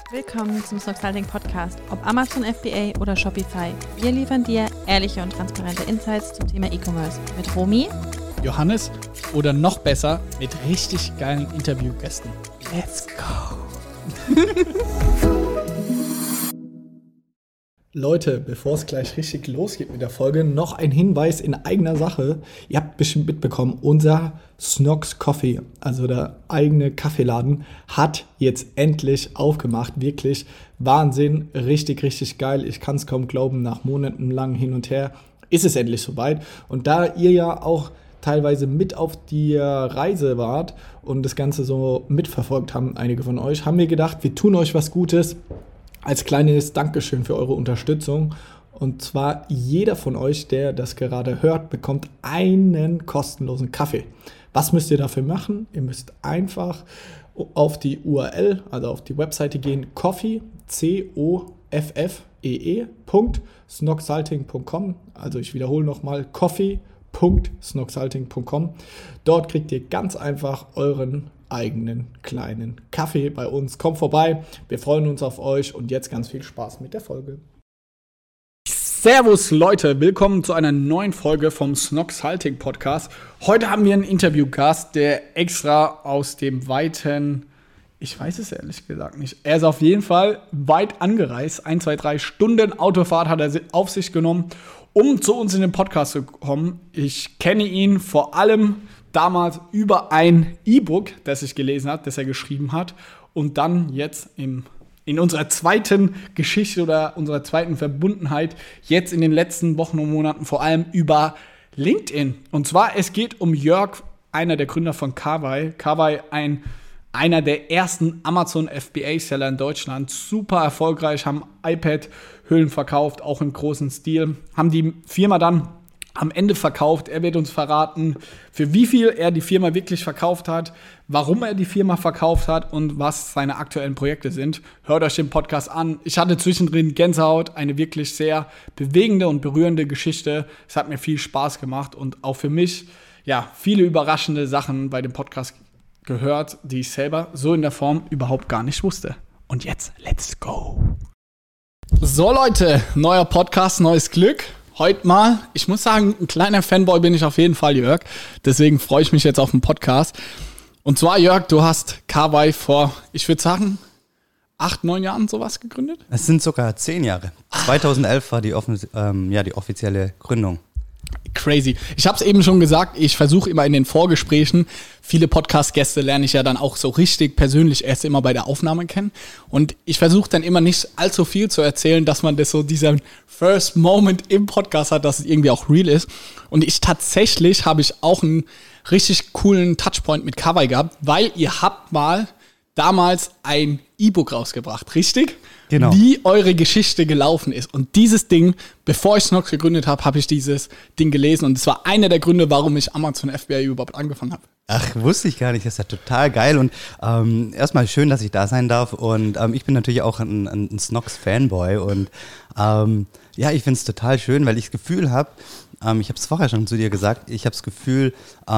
Willkommen zum Snoxalting Podcast, ob Amazon FBA oder Shopify. Wir liefern dir ehrliche und transparente Insights zum Thema E-Commerce mit Romy, Johannes oder noch besser mit richtig geilen Interviewgästen. Let's go! Leute, bevor es gleich richtig losgeht mit der Folge, noch ein Hinweis in eigener Sache. Ihr habt bestimmt mitbekommen, unser Snox Coffee, also der eigene Kaffeeladen, hat jetzt endlich aufgemacht. Wirklich Wahnsinn, richtig, richtig geil. Ich kann es kaum glauben, nach monatelang hin und her ist es endlich soweit. Und da ihr ja auch teilweise mit auf die Reise wart und das Ganze so mitverfolgt haben, einige von euch, haben wir gedacht, wir tun euch was Gutes als kleines Dankeschön für eure Unterstützung. Und zwar jeder von euch, der das gerade hört, bekommt einen kostenlosen Kaffee. Was müsst ihr dafür machen? Ihr müsst einfach auf die URL, also auf die Webseite gehen, coffee, coffee.snoxalting.com. Also ich wiederhole nochmal, coffee.snoxalting.com. Dort kriegt ihr ganz einfach euren eigenen kleinen Kaffee bei uns. Kommt vorbei, wir freuen uns auf euch und jetzt ganz viel Spaß mit der Folge. Servus Leute, willkommen zu einer neuen Folge vom Snoxalting Podcast. Heute haben wir einen Interviewgast, der extra aus dem weiten, ich weiß es ehrlich gesagt nicht, er ist auf jeden Fall weit angereist, 1, 2, 3 Stunden Autofahrt hat er auf sich genommen, um zu uns in den Podcast zu kommen. Ich kenne ihn vor allem damals über ein E-Book, das ich gelesen habe, das er geschrieben hat. Und dann jetzt in unserer zweiten Geschichte oder unserer zweiten Verbundenheit, jetzt in den letzten Wochen und Monaten vor allem über LinkedIn. Und zwar, es geht um Jörg, einer der Gründer von Kawai. Kawai, einer der ersten Amazon FBA-Seller in Deutschland. Super erfolgreich, haben iPad-Hüllen verkauft, auch im großen Stil. Haben die Firma dann am Ende verkauft. Er wird uns verraten, für wie viel er die Firma wirklich verkauft hat, warum er die Firma verkauft hat und was seine aktuellen Projekte sind. Hört euch den Podcast an. Ich hatte zwischendrin Gänsehaut, eine wirklich sehr bewegende und berührende Geschichte. Es hat mir viel Spaß gemacht und auch für mich, ja, viele überraschende Sachen bei dem Podcast gehört, die ich selber so in der Form überhaupt gar nicht wusste. Und jetzt, let's go! So Leute, neuer Podcast, neues Glück. Heute mal, ich muss sagen, ein kleiner Fanboy bin ich auf jeden Fall, Jörg. Deswegen freue ich mich jetzt auf den Podcast. Und zwar, Jörg, du hast Kawai vor, ich würde sagen, 8, 9 Jahren sowas gegründet? Es sind sogar 10 Jahre. 2011 war die offizielle Gründung. Crazy. Ich habe es eben schon gesagt, ich versuche immer in den Vorgesprächen, viele Podcast-Gäste lerne ich ja dann auch so richtig persönlich erst immer bei der Aufnahme kennen. Und ich versuche dann immer nicht allzu viel zu erzählen, dass man das so diesen First Moment im Podcast hat, dass es irgendwie auch real ist. Und habe ich auch einen richtig coolen Touchpoint mit Kawai gehabt, weil ihr habt mal damals ein E-Book rausgebracht, richtig? Genau. Wie eure Geschichte gelaufen ist. Und dieses Ding, bevor ich Snox gegründet habe, habe ich dieses Ding gelesen. Und es war einer der Gründe, warum ich Amazon FBA überhaupt angefangen habe. Ach, wusste ich gar nicht. Das ist ja total geil. Und erstmal schön, dass ich da sein darf. Und ich bin natürlich auch ein Snox-Fanboy. Und ja, ich finde es total schön, weil ich das Gefühl habe, ich habe es vorher schon zu dir gesagt, ich habe das Gefühl,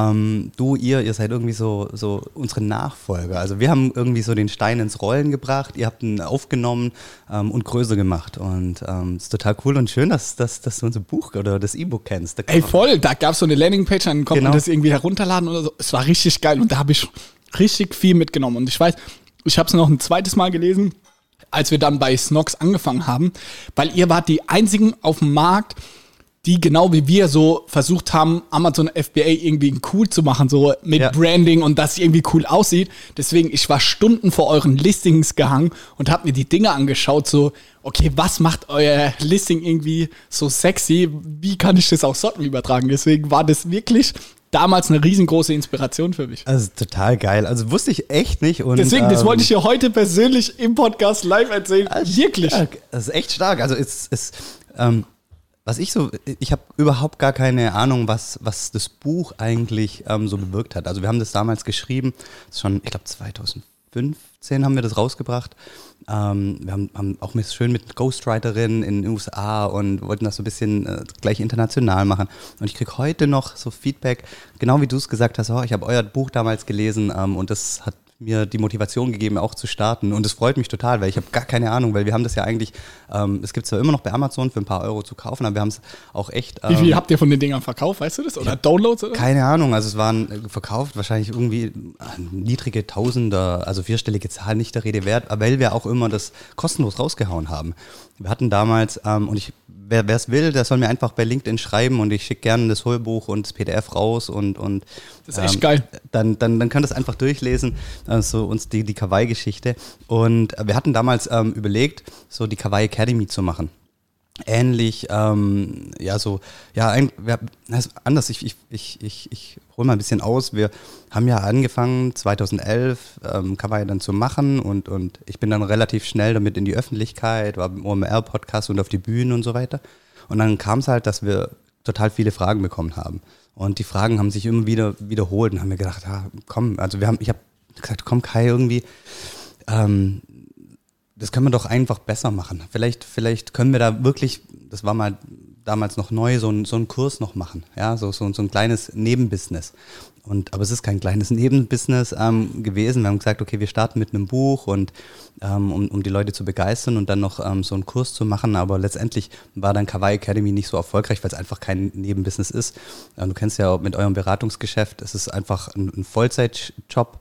ihr seid irgendwie so unsere Nachfolger. Also wir haben irgendwie so den Stein ins Rollen gebracht, ihr habt ihn aufgenommen und größer gemacht. Und es ist total cool und schön, dass du unser Buch oder das E-Book kennst. Ey, voll, da gab es so eine Landingpage, dann konnte man das irgendwie herunterladen oder so. Es war richtig geil und da habe ich richtig viel mitgenommen. Und ich weiß, ich habe es noch ein zweites Mal gelesen, als wir dann bei Snox angefangen haben, weil ihr wart die einzigen auf dem Markt, die genau wie wir so versucht haben, Amazon FBA irgendwie cool zu machen, so mit Branding und dass es irgendwie cool aussieht. Deswegen, ich war Stunden vor euren Listings gehangen und habe mir die Dinge angeschaut, so, okay, was macht euer Listing irgendwie so sexy? Wie kann ich das auf Socken übertragen? Deswegen war das wirklich damals eine riesengroße Inspiration für mich. Also total geil. Also wusste ich echt nicht. Und deswegen, das wollte ich dir heute persönlich im Podcast live erzählen. Wirklich. Das ist echt stark. Also ich habe überhaupt gar keine Ahnung, was das Buch eigentlich so bewirkt hat. Also wir haben das damals geschrieben, das ist schon, ich glaube 2015 haben wir das rausgebracht. Wir haben auch schön mit Ghostwriterinnen in den USA und wollten das so ein bisschen gleich international machen. Und ich kriege heute noch so Feedback, genau wie du es gesagt hast, ich habe euer Buch damals gelesen und das hat mir die Motivation gegeben, auch zu starten. Und es freut mich total, weil ich habe gar keine Ahnung, weil wir haben das ja eigentlich, es gibt es zwar immer noch bei Amazon für ein paar Euro zu kaufen, aber wir haben es auch echt. Wie viel habt ihr von den Dingern verkauft, weißt du das? Oder Downloads? Oder? Keine Ahnung, also es waren verkauft wahrscheinlich irgendwie niedrige Tausender, also vierstellige Zahl, nicht der Rede wert, weil wir auch immer das kostenlos rausgehauen haben. Wir hatten damals, und wer es will, der soll mir einfach bei LinkedIn schreiben und ich schicke gerne das Hörbuch und das PDF raus und das ist echt geil. Dann könnt ihr es einfach durchlesen, so uns die Kawaii-Geschichte. Und wir hatten damals überlegt, so die Kawaii Academy zu machen. Ähnlich, anders, ich hole mal ein bisschen aus. Wir haben ja angefangen 2011 Kawaii dann zu machen und ich bin dann relativ schnell damit in die Öffentlichkeit, war im OMR-Podcast und auf die Bühnen und so weiter. Und dann kam es halt, dass wir total viele Fragen bekommen haben. Und die Fragen haben sich immer wieder wiederholt und haben mir gedacht, komm, also ich habe gesagt, komm Kai, irgendwie, das können wir doch einfach besser machen. Vielleicht können wir da wirklich, das war mal damals noch neu, so einen Kurs noch machen, ja, so ein kleines Nebenbusiness. Aber es ist kein kleines Nebenbusiness gewesen. Wir haben gesagt, okay, wir starten mit einem Buch und um die Leute zu begeistern und dann noch so einen Kurs zu machen. Aber letztendlich war dann Kawaii Academy nicht so erfolgreich, weil es einfach kein Nebenbusiness ist. Du kennst ja mit eurem Beratungsgeschäft, es ist einfach ein Vollzeitjob.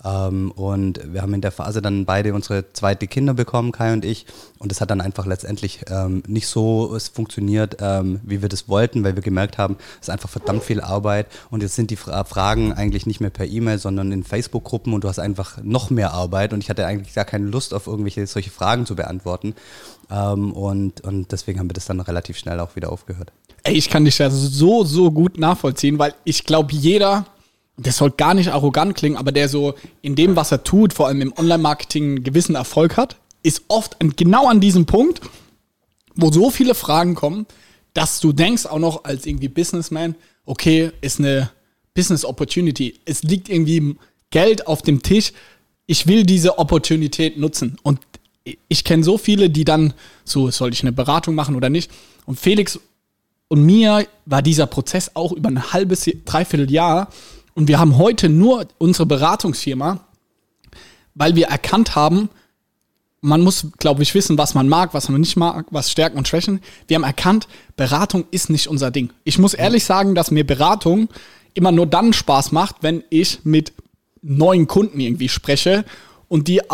Und wir haben in der Phase dann beide unsere zweite Kinder bekommen, Kai und ich. Und es hat dann einfach letztendlich nicht so funktioniert, wie wir das wollten, weil wir gemerkt haben, es ist einfach verdammt viel Arbeit. Und jetzt sind die Fragen eigentlich nicht mehr per E-Mail, sondern in Facebook-Gruppen und du hast einfach noch mehr Arbeit. Und ich hatte eigentlich gar keine Lust, auf irgendwelche solche Fragen zu beantworten. Und deswegen haben wir das dann relativ schnell auch wieder aufgehört. Ey, ich kann dich ja so gut nachvollziehen, weil ich glaube, jeder, das soll gar nicht arrogant klingen, aber der so in dem, was er tut, vor allem im Online-Marketing, einen gewissen Erfolg hat, ist oft genau an diesem Punkt, wo so viele Fragen kommen, dass du denkst auch noch als irgendwie Businessman, okay, ist eine Business Opportunity. Es liegt irgendwie Geld auf dem Tisch. Ich will diese Opportunität nutzen. Und ich kenne so viele, die dann so, soll ich eine Beratung machen oder nicht? Und Felix und mir war dieser Prozess auch über ein halbes, dreiviertel Jahr. Und wir haben heute nur unsere Beratungsfirma, weil wir erkannt haben, man muss, glaube ich, wissen, was man mag, was man nicht mag, was Stärken und Schwächen. Wir haben erkannt, Beratung ist nicht unser Ding. Ich muss ehrlich sagen, dass mir Beratung immer nur dann Spaß macht, wenn ich mit neuen Kunden irgendwie spreche und die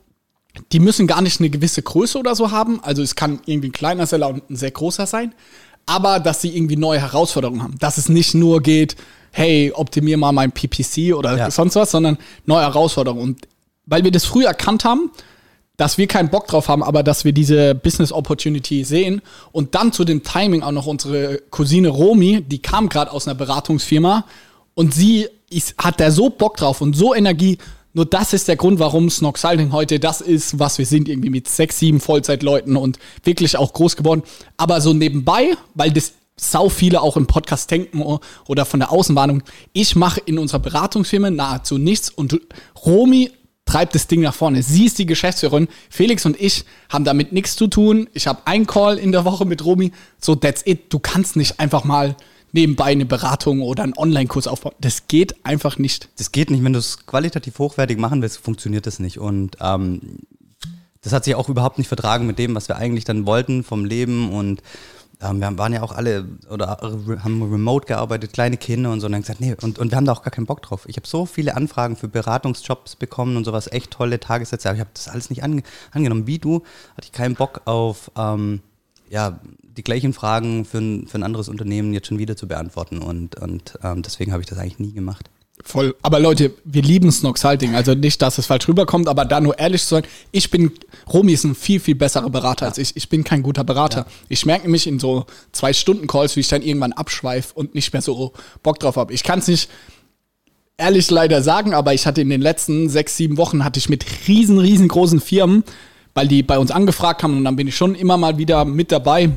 müssen gar nicht eine gewisse Größe oder so haben. Also es kann irgendwie ein kleiner Seller und ein sehr großer sein, aber dass sie irgendwie neue Herausforderungen haben. Dass es nicht nur geht, hey, optimier mal mein PPC oder sonst was, sondern neue Herausforderungen. Und weil wir das früh erkannt haben, dass wir keinen Bock drauf haben, aber dass wir diese Business Opportunity sehen und dann zu dem Timing auch noch unsere Cousine Romy, die kam gerade aus einer Beratungsfirma und sie hat da so Bock drauf und so Energie. Nur das ist der Grund, warum Snox Salting heute das ist, was wir sind, irgendwie mit 6, 7 Vollzeitleuten und wirklich auch groß geworden. Aber so nebenbei, weil das sau viele auch im Podcast denken oder von der Außenwarnung, ich mache in unserer Beratungsfirma nahezu nichts und Romy treibt das Ding nach vorne. Sie ist die Geschäftsführerin. Felix und ich haben damit nichts zu tun. Ich habe einen Call in der Woche mit Romy. So, that's it. Du kannst nicht einfach mal nebenbei eine Beratung oder einen Online-Kurs aufbauen. Das geht einfach nicht. Das geht nicht. Wenn du es qualitativ hochwertig machen willst, funktioniert das nicht. Und das hat sich auch überhaupt nicht vertragen mit dem, was wir eigentlich dann wollten vom Leben. Und wir waren ja auch alle oder haben remote gearbeitet, kleine Kinder und so. Und dann gesagt, nee, und wir haben da auch gar keinen Bock drauf. Ich habe so viele Anfragen für Beratungsjobs bekommen und sowas, echt tolle Tagessätze, aber ich habe das alles nicht angenommen. Wie du, hatte ich keinen Bock auf die gleichen Fragen für ein anderes Unternehmen jetzt schon wieder zu beantworten. Und deswegen habe ich das eigentlich nie gemacht. Voll. Aber Leute, wir lieben Snox Salting. Also nicht, dass es falsch rüberkommt, aber da nur ehrlich zu sein, Romy ist ein viel, viel besserer Berater als ich. Ich bin kein guter Berater. Ja. Ich merke mich in so 2-Stunden-Calls, wie ich dann irgendwann abschweife und nicht mehr so Bock drauf habe. Ich kann es nicht ehrlich leider sagen, aber ich hatte in den letzten 6, 7 Wochen hatte ich mit riesengroßen Firmen, weil die bei uns angefragt haben und dann bin ich schon immer mal wieder mit dabei,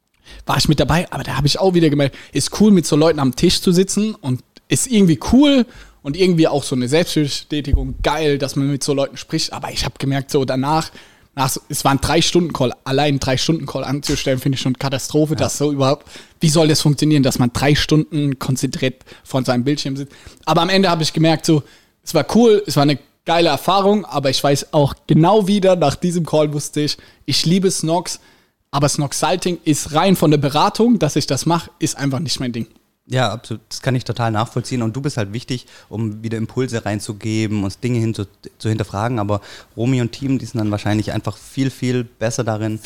aber da habe ich auch wieder gemerkt, ist cool, mit so Leuten am Tisch zu sitzen und ist irgendwie cool und irgendwie auch so eine Selbstbestätigung, geil, dass man mit so Leuten spricht. Aber ich habe gemerkt, so danach, es war ein 3-Stunden-Call, allein 3-Stunden-Call anzustellen, finde ich schon Katastrophe, dass so überhaupt, wie soll das funktionieren, dass man 3 Stunden konzentriert vor seinem Bildschirm sitzt. Aber am Ende habe ich gemerkt, so, es war cool, es war eine geile Erfahrung, aber ich weiß auch genau wieder, nach diesem Call wusste ich liebe Snox, aber Snoxalting ist rein von der Beratung, dass ich das mache, ist einfach nicht mein Ding. Ja, absolut. Das kann ich total nachvollziehen. Und du bist halt wichtig, um wieder Impulse reinzugeben und Dinge zu hinterfragen. Aber Romy und Team, die sind dann wahrscheinlich einfach viel, viel besser darin,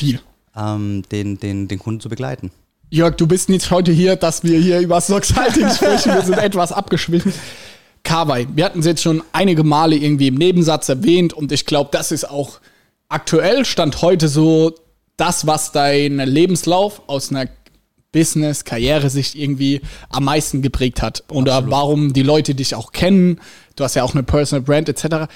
den Kunden zu begleiten. Jörg, du bist nicht heute hier, dass wir hier über Snoxalting sprechen. Wir sind etwas abgeschwingt. Kawai, wir hatten es jetzt schon einige Male irgendwie im Nebensatz erwähnt. Und ich glaube, das ist auch aktuell, Stand heute so das, was dein Lebenslauf aus einer Business, Karrieresicht irgendwie am meisten geprägt hat. Oder absolut. Warum die Leute dich auch kennen. Du hast ja auch eine Personal Brand etc.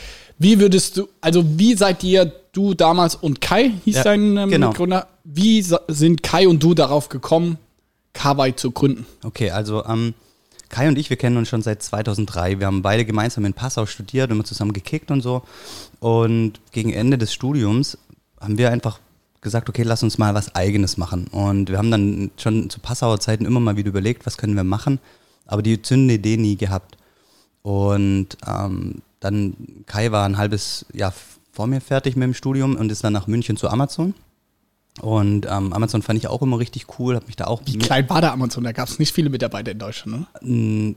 Wie seid ihr, du damals und Kai, hieß dein Mitgründer, wie sind Kai und du darauf gekommen, Kawai zu gründen? Okay, also Kai und ich, wir kennen uns schon seit 2003. Wir haben beide gemeinsam in Passau studiert, immer zusammen gekickt und so. Und gegen Ende des Studiums haben wir einfach gesagt, okay, lass uns mal was Eigenes machen. Und wir haben dann schon zu Passauer Zeiten immer mal wieder überlegt, was können wir machen, aber die zündende Idee nie gehabt. Und dann, Kai war ein halbes Jahr vor mir fertig mit dem Studium und ist dann nach München zu Amazon. Und Amazon fand ich auch immer richtig cool, habe mich da auch... Wie klein war der Amazon? Da gab es nicht viele Mitarbeiter in Deutschland, ne?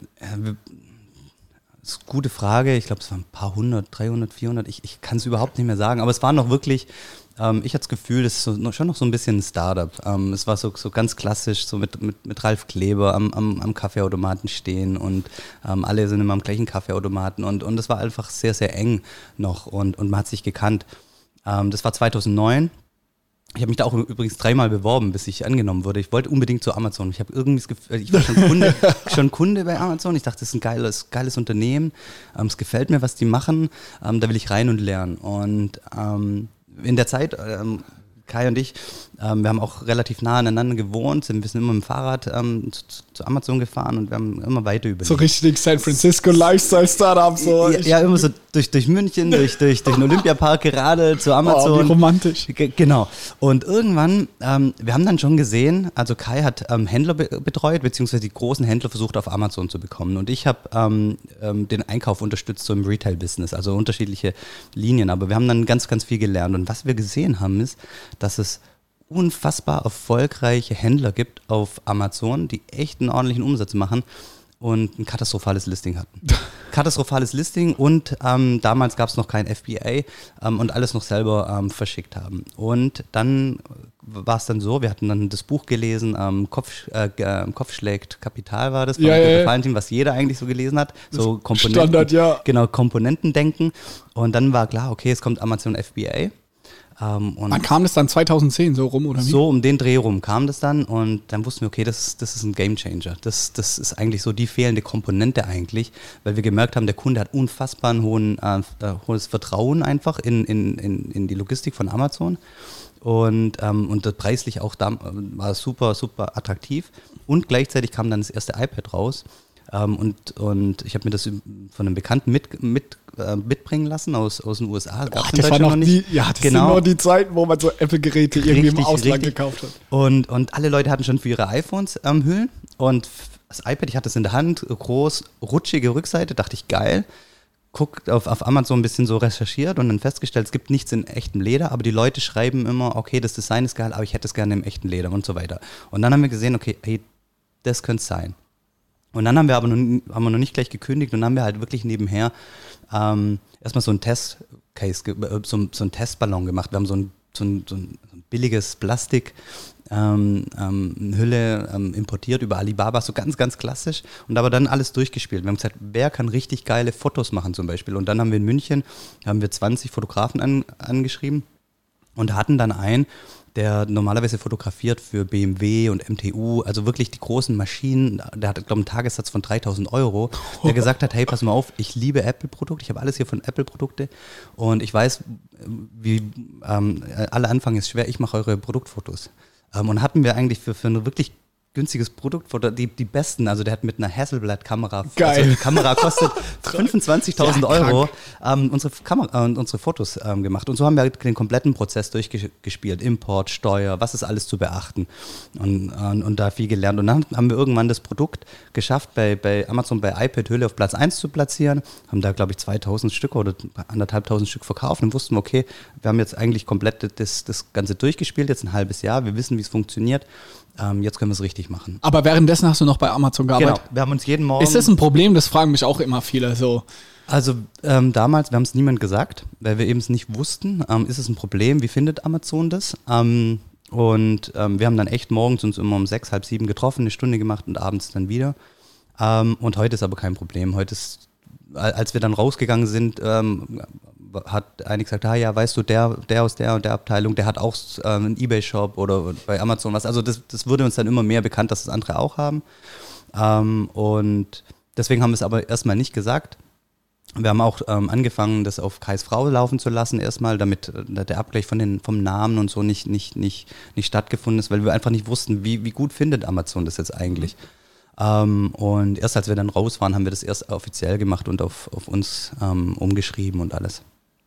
Das ist eine gute Frage. Ich glaube, es waren ein paar hundert, 300, 400. Ich kann es überhaupt nicht mehr sagen, aber es waren noch wirklich... ich hatte das Gefühl, es ist schon noch so ein bisschen ein Startup. Es war so ganz klassisch, so mit Ralf Kleber am Kaffeeautomaten stehen und alle sind immer am gleichen Kaffeeautomaten und es war einfach sehr, sehr eng noch und man hat sich gekannt. Das war 2009. Ich habe mich da auch übrigens 3-mal beworben, bis ich angenommen wurde. Ich wollte unbedingt zu Amazon. Ich habe irgendwie das Gefühl, ich war schon Kunde bei Amazon. Ich dachte, das ist ein geiles Unternehmen. Es gefällt mir, was die machen. Da will ich rein und lernen. Und in der Zeit, Kai und ich, wir haben auch relativ nah aneinander gewohnt, wir sind immer mit dem Fahrrad zu Amazon gefahren und wir haben immer weiter überlegt. So richtig San Francisco Lifestyle-Startup. So. Ja, immer so durch München, durch den Olympiapark gerade zu Amazon. Oh, wie romantisch. Genau. Und irgendwann, wir haben dann schon gesehen, also Kai hat Händler betreut, beziehungsweise die großen Händler versucht auf Amazon zu bekommen. Und ich habe den Einkauf unterstützt, so im Retail-Business, also unterschiedliche Linien. Aber wir haben dann ganz, ganz viel gelernt. Und was wir gesehen haben, ist, dass es unfassbar erfolgreiche Händler gibt auf Amazon, die echt einen ordentlichen Umsatz machen und ein katastrophales Listing hatten. Katastrophales Listing und damals gab es noch kein FBA und alles noch selber verschickt haben. Und dann war es dann so, wir hatten dann das Buch gelesen, Kopf schlägt Kapital war das, Valentin, was jeder eigentlich so gelesen hat. So Komponenten, Standard, ja. Genau, Komponentendenken. Und dann war klar, okay, es kommt Amazon FBA. Und wann kam das dann? 2010 so rum oder wie? So um den Dreh rum kam das dann und dann wussten wir, okay, das ist ein Gamechanger. Das ist eigentlich so die fehlende Komponente eigentlich, weil wir gemerkt haben, der Kunde hat unfassbar ein hohes Vertrauen einfach in die Logistik von Amazon und das preislich auch war super, super attraktiv und gleichzeitig kam dann das erste iPad raus. Und ich habe mir das von einem Bekannten mitbringen lassen aus den USA. Das war noch nicht. Sind noch die Zeiten, wo man so Apple-Geräte irgendwie im Ausland gekauft hat. Und alle Leute hatten schon für ihre iPhones Hüllen. Und das iPad, ich hatte es in der Hand, groß, rutschige Rückseite, dachte ich, geil. Guckt auf Amazon ein bisschen so recherchiert und dann festgestellt, es gibt nichts in echtem Leder, aber die Leute schreiben immer, okay, das Design ist geil, aber ich hätte es gerne im echten Leder und so weiter. Und dann haben wir gesehen, okay, hey, das könnte es sein. Und dann haben wir noch nicht gleich gekündigt und haben wir halt wirklich nebenher erstmal so einen Testcase, so einen Testballon gemacht. Wir haben so ein billiges Plastik Hülle importiert über Alibaba, so ganz, ganz klassisch und aber dann alles durchgespielt. Wir haben gesagt, wer kann richtig geile Fotos machen zum Beispiel und dann haben wir in München 20 Fotografen angeschrieben und hatten dann einen, der normalerweise fotografiert für BMW und MTU, also wirklich die großen Maschinen, der hat, glaube ich, einen Tagessatz von 3.000 €, der gesagt hat, hey, pass mal auf, ich liebe Apple-Produkte, ich habe alles hier von Apple-Produkte und ich weiß, wie alle Anfang ist schwer, ich mache eure Produktfotos. Und hatten wir eigentlich für eine wirklich günstiges Produktfoto, die besten, also der hat mit einer Hasselblad-Kamera, Geil. also die Kamera kostet 25.000 Ja, Euro, unsere Fotos gemacht. Und so haben wir den kompletten Prozess durchgespielt, Import, Steuer, was ist alles zu beachten und da viel gelernt. Und dann haben wir irgendwann das Produkt geschafft, bei Amazon, bei iPad-Hülle auf Platz 1 zu platzieren, haben da, glaube ich, 2.000 Stück oder 1.500 Stück verkauft und wussten, okay, wir haben jetzt eigentlich komplett das Ganze durchgespielt, jetzt ein halbes Jahr, wir wissen, wie es funktioniert. Jetzt können wir es richtig machen. Aber währenddessen hast du noch bei Amazon gearbeitet? Genau, wir haben uns jeden Morgen... Ist das ein Problem? Das fragen mich auch immer viele so. Also damals, wir haben es niemand gesagt, weil wir eben es nicht wussten. Ist es ein Problem? Wie findet Amazon das? Wir haben dann echt morgens uns immer um 6, halb 7 getroffen, eine Stunde gemacht und abends dann wieder. Und heute ist aber kein Problem. Heute ist, als wir dann rausgegangen sind, hat einer gesagt, ja, weißt du, der aus der und der Abteilung, der hat auch einen eBay-Shop oder bei Amazon was. Also das wurde uns dann immer mehr bekannt, dass das andere auch haben. Und deswegen haben wir es aber erstmal nicht gesagt. Wir haben auch angefangen, das auf Kais Frau laufen zu lassen erstmal, damit der Abgleich vom Namen und so nicht stattgefunden ist, weil wir einfach nicht wussten, wie gut findet Amazon das jetzt eigentlich. Und erst als wir dann raus waren, haben wir das erst offiziell gemacht und auf uns umgeschrieben und alles.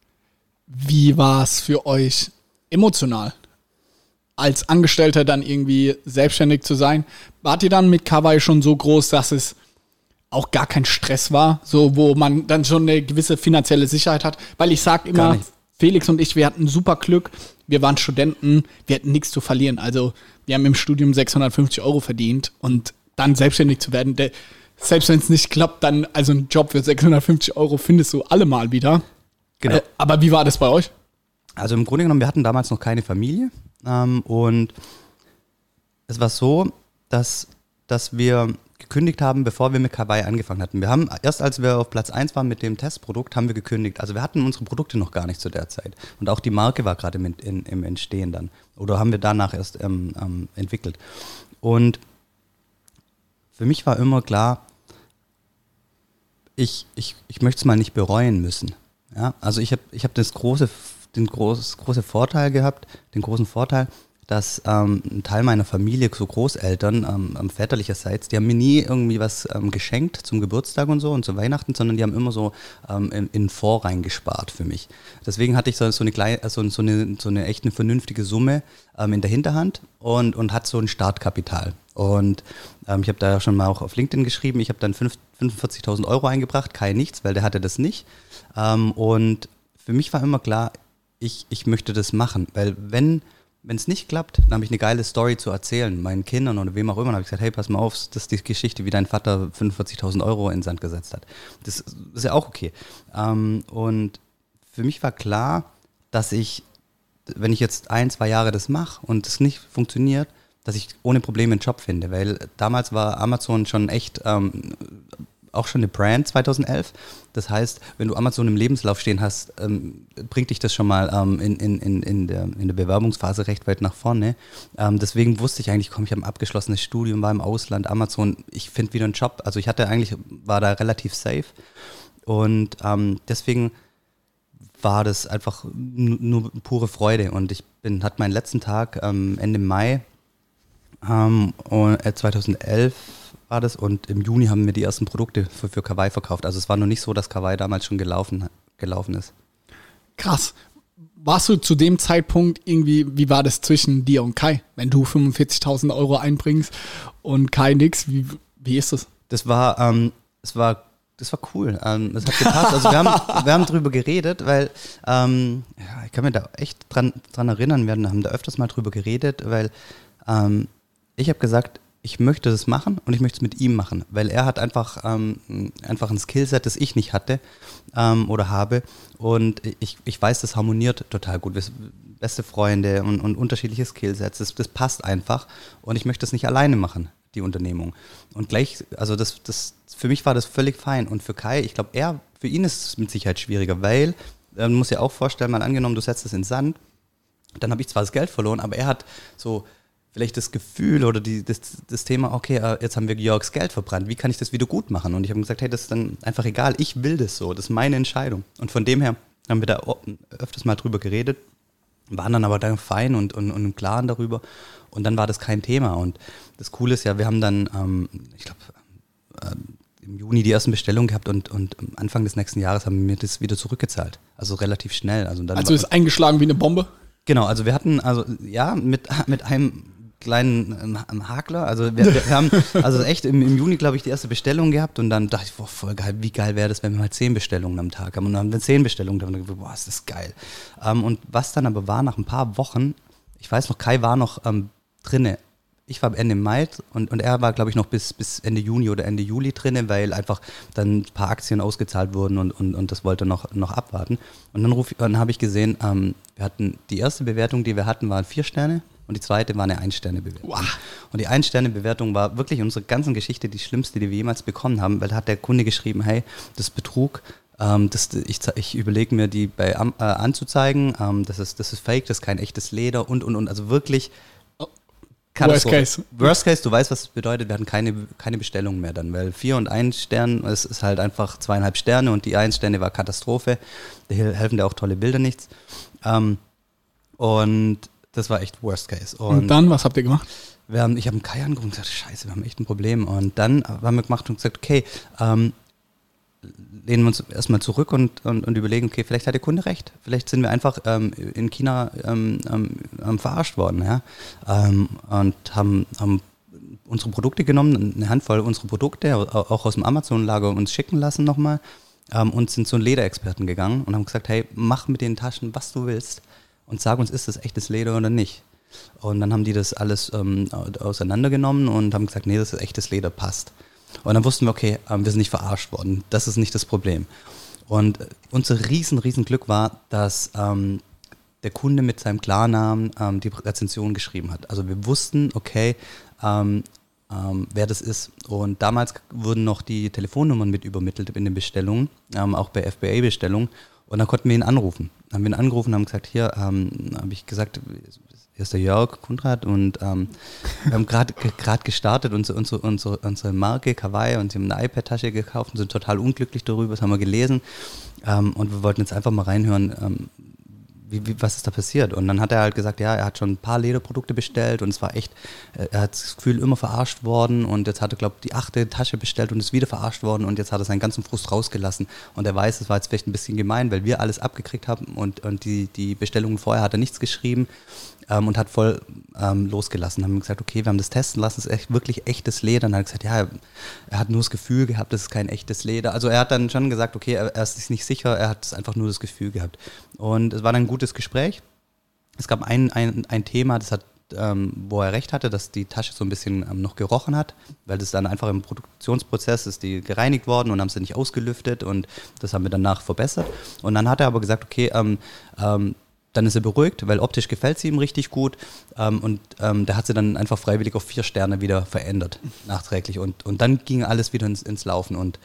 Wie war es für euch emotional, als Angestellter dann irgendwie selbstständig zu sein? Wart ihr dann mit Kawai schon so groß, dass es auch gar kein Stress war, so wo man dann schon eine gewisse finanzielle Sicherheit hat? Weil ich sage immer, Felix und ich, wir hatten super Glück, wir waren Studenten, wir hatten nichts zu verlieren. Also wir haben im Studium 650 Euro verdient und dann selbstständig zu werden, selbst wenn es nicht klappt, dann also einen Job für 650 Euro findest du allemal wieder. Genau. Aber wie war das bei euch? Also im Grunde genommen, wir hatten damals noch keine Familie und es war so, dass wir gekündigt haben, bevor wir mit Kawai angefangen hatten. Wir haben erst, als wir auf Platz 1 waren mit dem Testprodukt, haben wir gekündigt. Also wir hatten unsere Produkte noch gar nicht zu der Zeit. Und auch die Marke war gerade im Entstehen dann. Oder haben wir danach erst entwickelt. Und für mich war immer klar, ich möchte es mal nicht bereuen müssen. Ja? Also ich hab den großen Vorteil, dass ein Teil meiner Familie, so Großeltern väterlicherseits, die haben mir nie irgendwie was geschenkt zum Geburtstag und so und zu Weihnachten, sondern die haben immer so in den Fonds reingespart für mich. Deswegen hatte ich so eine echt eine vernünftige Summe in der Hinterhand und hatte so ein Startkapital. Und ich habe da ja schon mal auch auf LinkedIn geschrieben, ich habe dann 45.000 Euro eingebracht, Kai nichts, weil der hatte das nicht. Und für mich war immer klar, ich möchte das machen, weil wenn es nicht klappt, dann habe ich eine geile Story zu erzählen, meinen Kindern oder wem auch immer. Dann habe ich gesagt, hey, pass mal auf, das ist die Geschichte, wie dein Vater 45.000 Euro in den Sand gesetzt hat. Das ist ja auch okay. Und für mich war klar, dass ich, wenn ich jetzt 1-2 Jahre das mache und es nicht funktioniert, dass ich ohne Probleme einen Job finde. Weil damals war Amazon schon echt auch schon eine Brand 2011. Das heißt, wenn du Amazon im Lebenslauf stehen hast, bringt dich das schon mal in der Bewerbungsphase recht weit nach vorne. Deswegen wusste ich eigentlich, ich habe ein abgeschlossenes Studium, war im Ausland, Amazon, ich finde wieder einen Job. Also war da relativ safe. Und deswegen war das einfach nur pure Freude. Und hatte meinen letzten Tag Ende Mai 2011 war das, und im Juni haben wir die ersten Produkte für Kawai verkauft. Also es war noch nicht so, dass Kawai damals schon gelaufen ist. Krass. Warst du zu dem Zeitpunkt irgendwie, wie war das zwischen dir und Kai? Wenn du 45.000 Euro einbringst und Kai nix, wie ist das? Das war cool. Das hat gepasst. Also wir haben drüber geredet, weil ich kann mir da echt dran erinnern, wir haben da öfters mal drüber geredet, weil ich habe gesagt, ich möchte das machen und ich möchte es mit ihm machen, weil er hat einfach ein Skillset, das ich nicht hatte oder habe, und ich weiß, das harmoniert total gut. Wir sind beste Freunde und unterschiedliche Skillsets, das passt einfach, und ich möchte das nicht alleine machen, die Unternehmung. Und also für mich war das völlig fein, und für Kai, ich glaube, für ihn ist es mit Sicherheit schwieriger, weil, du musst dir auch vorstellen, mal angenommen, du setzt es in den Sand, dann habe ich zwar das Geld verloren, aber er hat so vielleicht das Gefühl oder das Thema, okay, jetzt haben wir Jörgs Geld verbrannt, wie kann ich das wieder gut machen? Und ich habe gesagt, hey, das ist dann einfach egal, ich will das so, das ist meine Entscheidung. Und von dem her haben wir da öfters mal drüber geredet, waren dann aber dann fein und im Klaren darüber. Und dann war das kein Thema. Und das Coole ist ja, wir haben dann, ich glaube, im Juni die ersten Bestellungen gehabt und Anfang des nächsten Jahres haben wir das wieder zurückgezahlt. Also relativ schnell. Also ist eingeschlagen wie eine Bombe? Genau, also wir hatten, mit einem kleinen Hakler, also wir haben also echt im Juni, glaube ich, die erste Bestellung gehabt und dann dachte ich, boah, voll geil, wie geil wäre das, wenn wir mal 10 Bestellungen am Tag haben und dann haben wir 10 Bestellungen, dann dachte ich, boah, ist das geil. Und was dann aber war, nach ein paar Wochen, ich weiß noch, Kai war noch drinne. Ich war Ende Mai und er war, glaube ich, noch bis Ende Juni oder Ende Juli drinne, weil einfach dann ein paar Aktien ausgezahlt wurden und das wollte noch abwarten. Und dann habe ich gesehen, wir hatten die erste Bewertung, die wir hatten, waren 4 Sterne und die zweite war eine 1-Sterne-Bewertung. Wow. Und die 1-Sterne-Bewertung war wirklich unsere ganzen Geschichte die schlimmste, die wir jemals bekommen haben, weil da hat der Kunde geschrieben, hey, das ist Betrug. Ich überlege mir, die anzuzeigen, das ist fake, das ist kein echtes Leder und also wirklich Worst Case. Worst Case, du weißt, was das bedeutet, wir hatten keine Bestellungen mehr dann, weil 4 und 1 Stern, es ist halt einfach 2,5 Sterne und die 1 Sterne war Katastrophe, da helfen dir auch tolle Bilder nichts. Und das war echt Worst Case. Und dann, was habt ihr gemacht? Ich habe einen Kai angerufen und gesagt, scheiße, wir haben echt ein Problem. Und dann haben wir gemacht und gesagt, okay, lehnen wir uns erstmal zurück und überlegen, okay, vielleicht hat der Kunde recht. Vielleicht sind wir einfach in China verarscht worden. Ja? Und haben unsere Produkte genommen, eine Handvoll unserer Produkte, auch aus dem Amazon-Lager uns schicken lassen nochmal und sind zu einem Lederexperten gegangen und haben gesagt, hey, mach mit den Taschen, was du willst und sag uns, ist das echtes Leder oder nicht. Und dann haben die das alles auseinandergenommen und haben gesagt, nee, das ist echtes Leder, passt. Und dann wussten wir, okay, wir sind nicht verarscht worden. Das ist nicht das Problem. Und unser riesen Glück war, dass der Kunde mit seinem Klarnamen die Rezension geschrieben hat. Also wir wussten, okay, wer das ist. Und damals wurden noch die Telefonnummern mit übermittelt in den Bestellungen, auch bei FBA-Bestellungen. Und dann konnten wir ihn anrufen. Dann haben wir ihn angerufen und haben gesagt, hier, habe ich gesagt, hier ist der Jörg Kundrat und wir haben gerade gestartet, unsere Marke Kawaii, und sie haben eine iPad-Tasche gekauft und sind total unglücklich darüber, das haben wir gelesen und wir wollten jetzt einfach mal reinhören, was ist da passiert? Und dann hat er halt gesagt, ja, er hat schon ein paar Lederprodukte bestellt und es war echt, er hat das Gefühl, immer verarscht worden und jetzt hat er, glaube ich, die 8. Tasche bestellt und ist wieder verarscht worden und jetzt hat er seinen ganzen Frust rausgelassen und er weiß, es war jetzt vielleicht ein bisschen gemein, weil wir alles abgekriegt haben und die Bestellungen vorher hat er nichts geschrieben und hat voll losgelassen. Haben gesagt, okay, wir haben das testen lassen, es ist echt wirklich echtes Leder. Und dann hat er gesagt, ja, er hat nur das Gefühl gehabt, das ist kein echtes Leder. Also er hat dann schon gesagt, okay, er ist sich nicht sicher, er hat einfach nur das Gefühl gehabt. Und es war dann ein gutes Gespräch. Es gab ein Thema, das hat, wo er recht hatte, dass die Tasche so ein bisschen noch gerochen hat, weil das dann einfach im Produktionsprozess ist die gereinigt worden und haben sie nicht ausgelüftet und das haben wir danach verbessert. Und dann hat er aber gesagt, okay, dann ist er beruhigt, weil optisch gefällt sie ihm richtig gut und der hat sie dann einfach freiwillig auf 4 Sterne wieder verändert, nachträglich und dann ging alles wieder ins Laufen und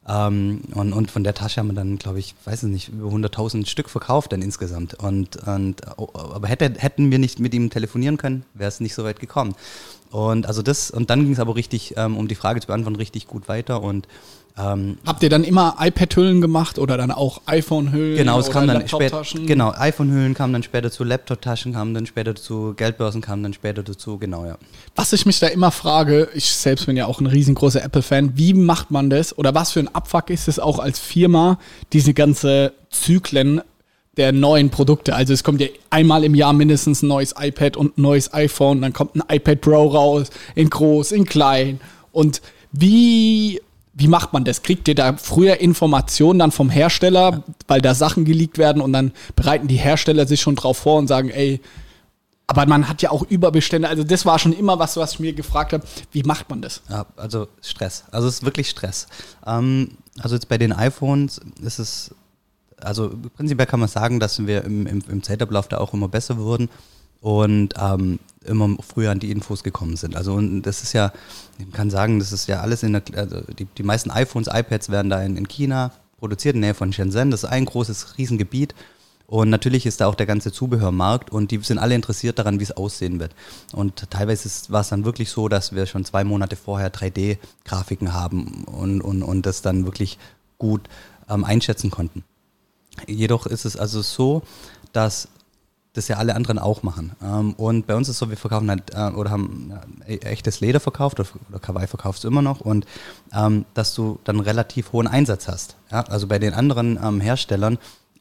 von der Tasche haben wir dann, glaube ich, weiß es nicht, über 100.000 Stück verkauft dann insgesamt aber hätten wir nicht mit ihm telefonieren können, wäre es nicht so weit gekommen und dann ging es aber richtig, um die Frage zu beantworten, richtig gut weiter und habt ihr dann immer iPad-Hüllen gemacht oder dann auch iPhone-Hüllen? Genau, es kam dann Laptop-Taschen? Genau, iPhone-Hüllen kamen dann später dazu, Laptop-Taschen kamen dann später dazu, Geldbörsen kamen dann später dazu, genau, ja. Was ich mich da immer frage, ich selbst bin ja auch ein riesengroßer Apple-Fan, wie macht man das oder was für ein Abfuck ist es auch als Firma, diese ganze Zyklen der neuen Produkte? Also es kommt ja einmal im Jahr mindestens ein neues iPad und ein neues iPhone, dann kommt ein iPad Pro raus, in groß, in klein und wie macht man das? Kriegt ihr da früher Informationen dann vom Hersteller, weil da Sachen geleakt werden und dann bereiten die Hersteller sich schon drauf vor und sagen, ey, aber man hat ja auch Überbestände. Also das war schon immer was ich mir gefragt habe. Wie macht man das? Ja, also Stress. Also es ist wirklich Stress. Also jetzt bei den iPhones ist es, also prinzipiell kann man sagen, dass wir im Zeitablauf da auch immer besser wurden und immer früher an die Infos gekommen sind. Also und das ist ja, man kann sagen, das ist ja alles also die meisten iPhones, iPads werden da in China produziert, in der Nähe von Shenzhen. Das ist ein großes Riesengebiet und natürlich ist da auch der ganze Zubehörmarkt und die sind alle interessiert daran, wie es aussehen wird. Und teilweise war es dann wirklich so, dass wir schon 2 Monate vorher 3D-Grafiken haben und das dann wirklich gut einschätzen konnten. Jedoch ist es also so, dass das ja alle anderen auch machen. Und bei uns ist es so, wir verkaufen halt oder haben echtes Leder verkauft oder Kawaii verkaufst du immer noch und dass du dann relativ hohen Einsatz hast. Ja? Also bei den anderen Herstellern,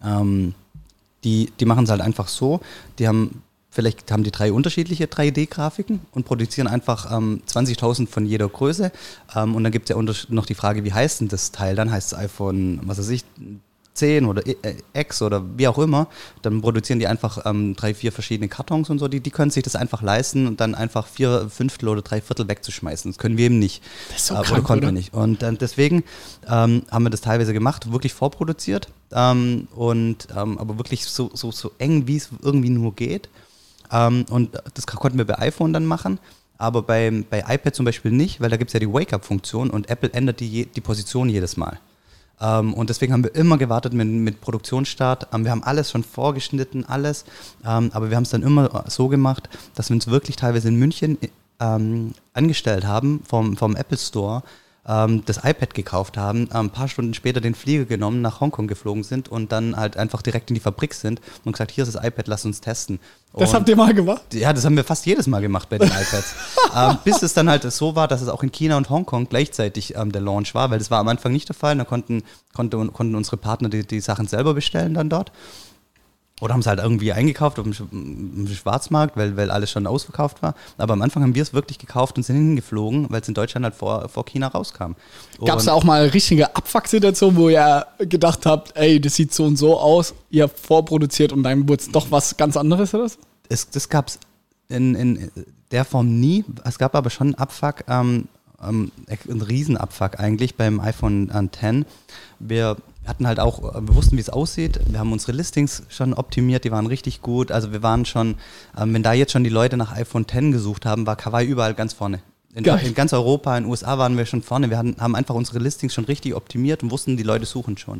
die machen es halt einfach so, vielleicht haben die 3 unterschiedliche 3D-Grafiken und produzieren einfach 20.000 von jeder Größe. Und dann gibt es ja noch die Frage, wie heißt denn das Teil? Dann heißt es iPhone, was weiß ich, 10 oder X oder wie auch immer. Dann produzieren die einfach 3, 4 verschiedene Kartons und so. Die können sich das einfach leisten und dann einfach 4/5 oder 3/4 wegzuschmeißen. Das können wir eben nicht. Das ist so oder krank, konnten wir oder? nicht. Und deswegen haben wir das teilweise gemacht, wirklich vorproduziert. Aber wirklich so eng, wie es irgendwie nur geht. Und das konnten wir bei iPhone dann machen, aber bei iPad zum Beispiel nicht, weil da gibt es ja die Wake-up-Funktion und Apple ändert die Position jedes Mal. Und deswegen haben wir immer gewartet mit Produktionsstart. Wir haben alles schon vorgeschnitten, alles, aber wir haben es dann immer so gemacht, dass wir uns wirklich teilweise in München angestellt haben vom Apple Store, das iPad gekauft haben, ein paar Stunden später den Flieger genommen, nach Hongkong geflogen sind und dann halt einfach direkt in die Fabrik sind und gesagt, hier ist das iPad, lass uns testen. Das habt ihr mal gemacht? Ja, das haben wir fast jedes Mal gemacht bei den iPads. Bis es dann halt so war, dass es auch in China und Hongkong gleichzeitig der Launch war, weil das war am Anfang nicht der Fall. Da konnten unsere Partner die Sachen selber bestellen dann dort. Oder haben es halt irgendwie eingekauft auf dem Schwarzmarkt, weil alles schon ausverkauft war. Aber am Anfang haben wir es wirklich gekauft und sind hingeflogen, weil es in Deutschland halt vor China rauskam. Gab es da auch mal eine richtige Abfuck-Situation, wo ihr gedacht habt, ey, das sieht so und so aus, ihr habt vorproduziert und dann wurde es doch was ganz anderes oder so? Das gab es in der Form nie. Es gab aber schon einen Abfuck, einen Riesenabfuck eigentlich beim iPhone X. Wir hatten halt auch, wir wussten, wie es aussieht. Wir haben unsere Listings schon optimiert, die waren richtig gut. Also wir waren schon, wenn da jetzt schon die Leute nach iPhone X gesucht haben, war Kawaii überall ganz vorne. In ganz Europa, in den USA waren wir schon vorne. Wir haben einfach unsere Listings schon richtig optimiert und wussten, die Leute suchen schon.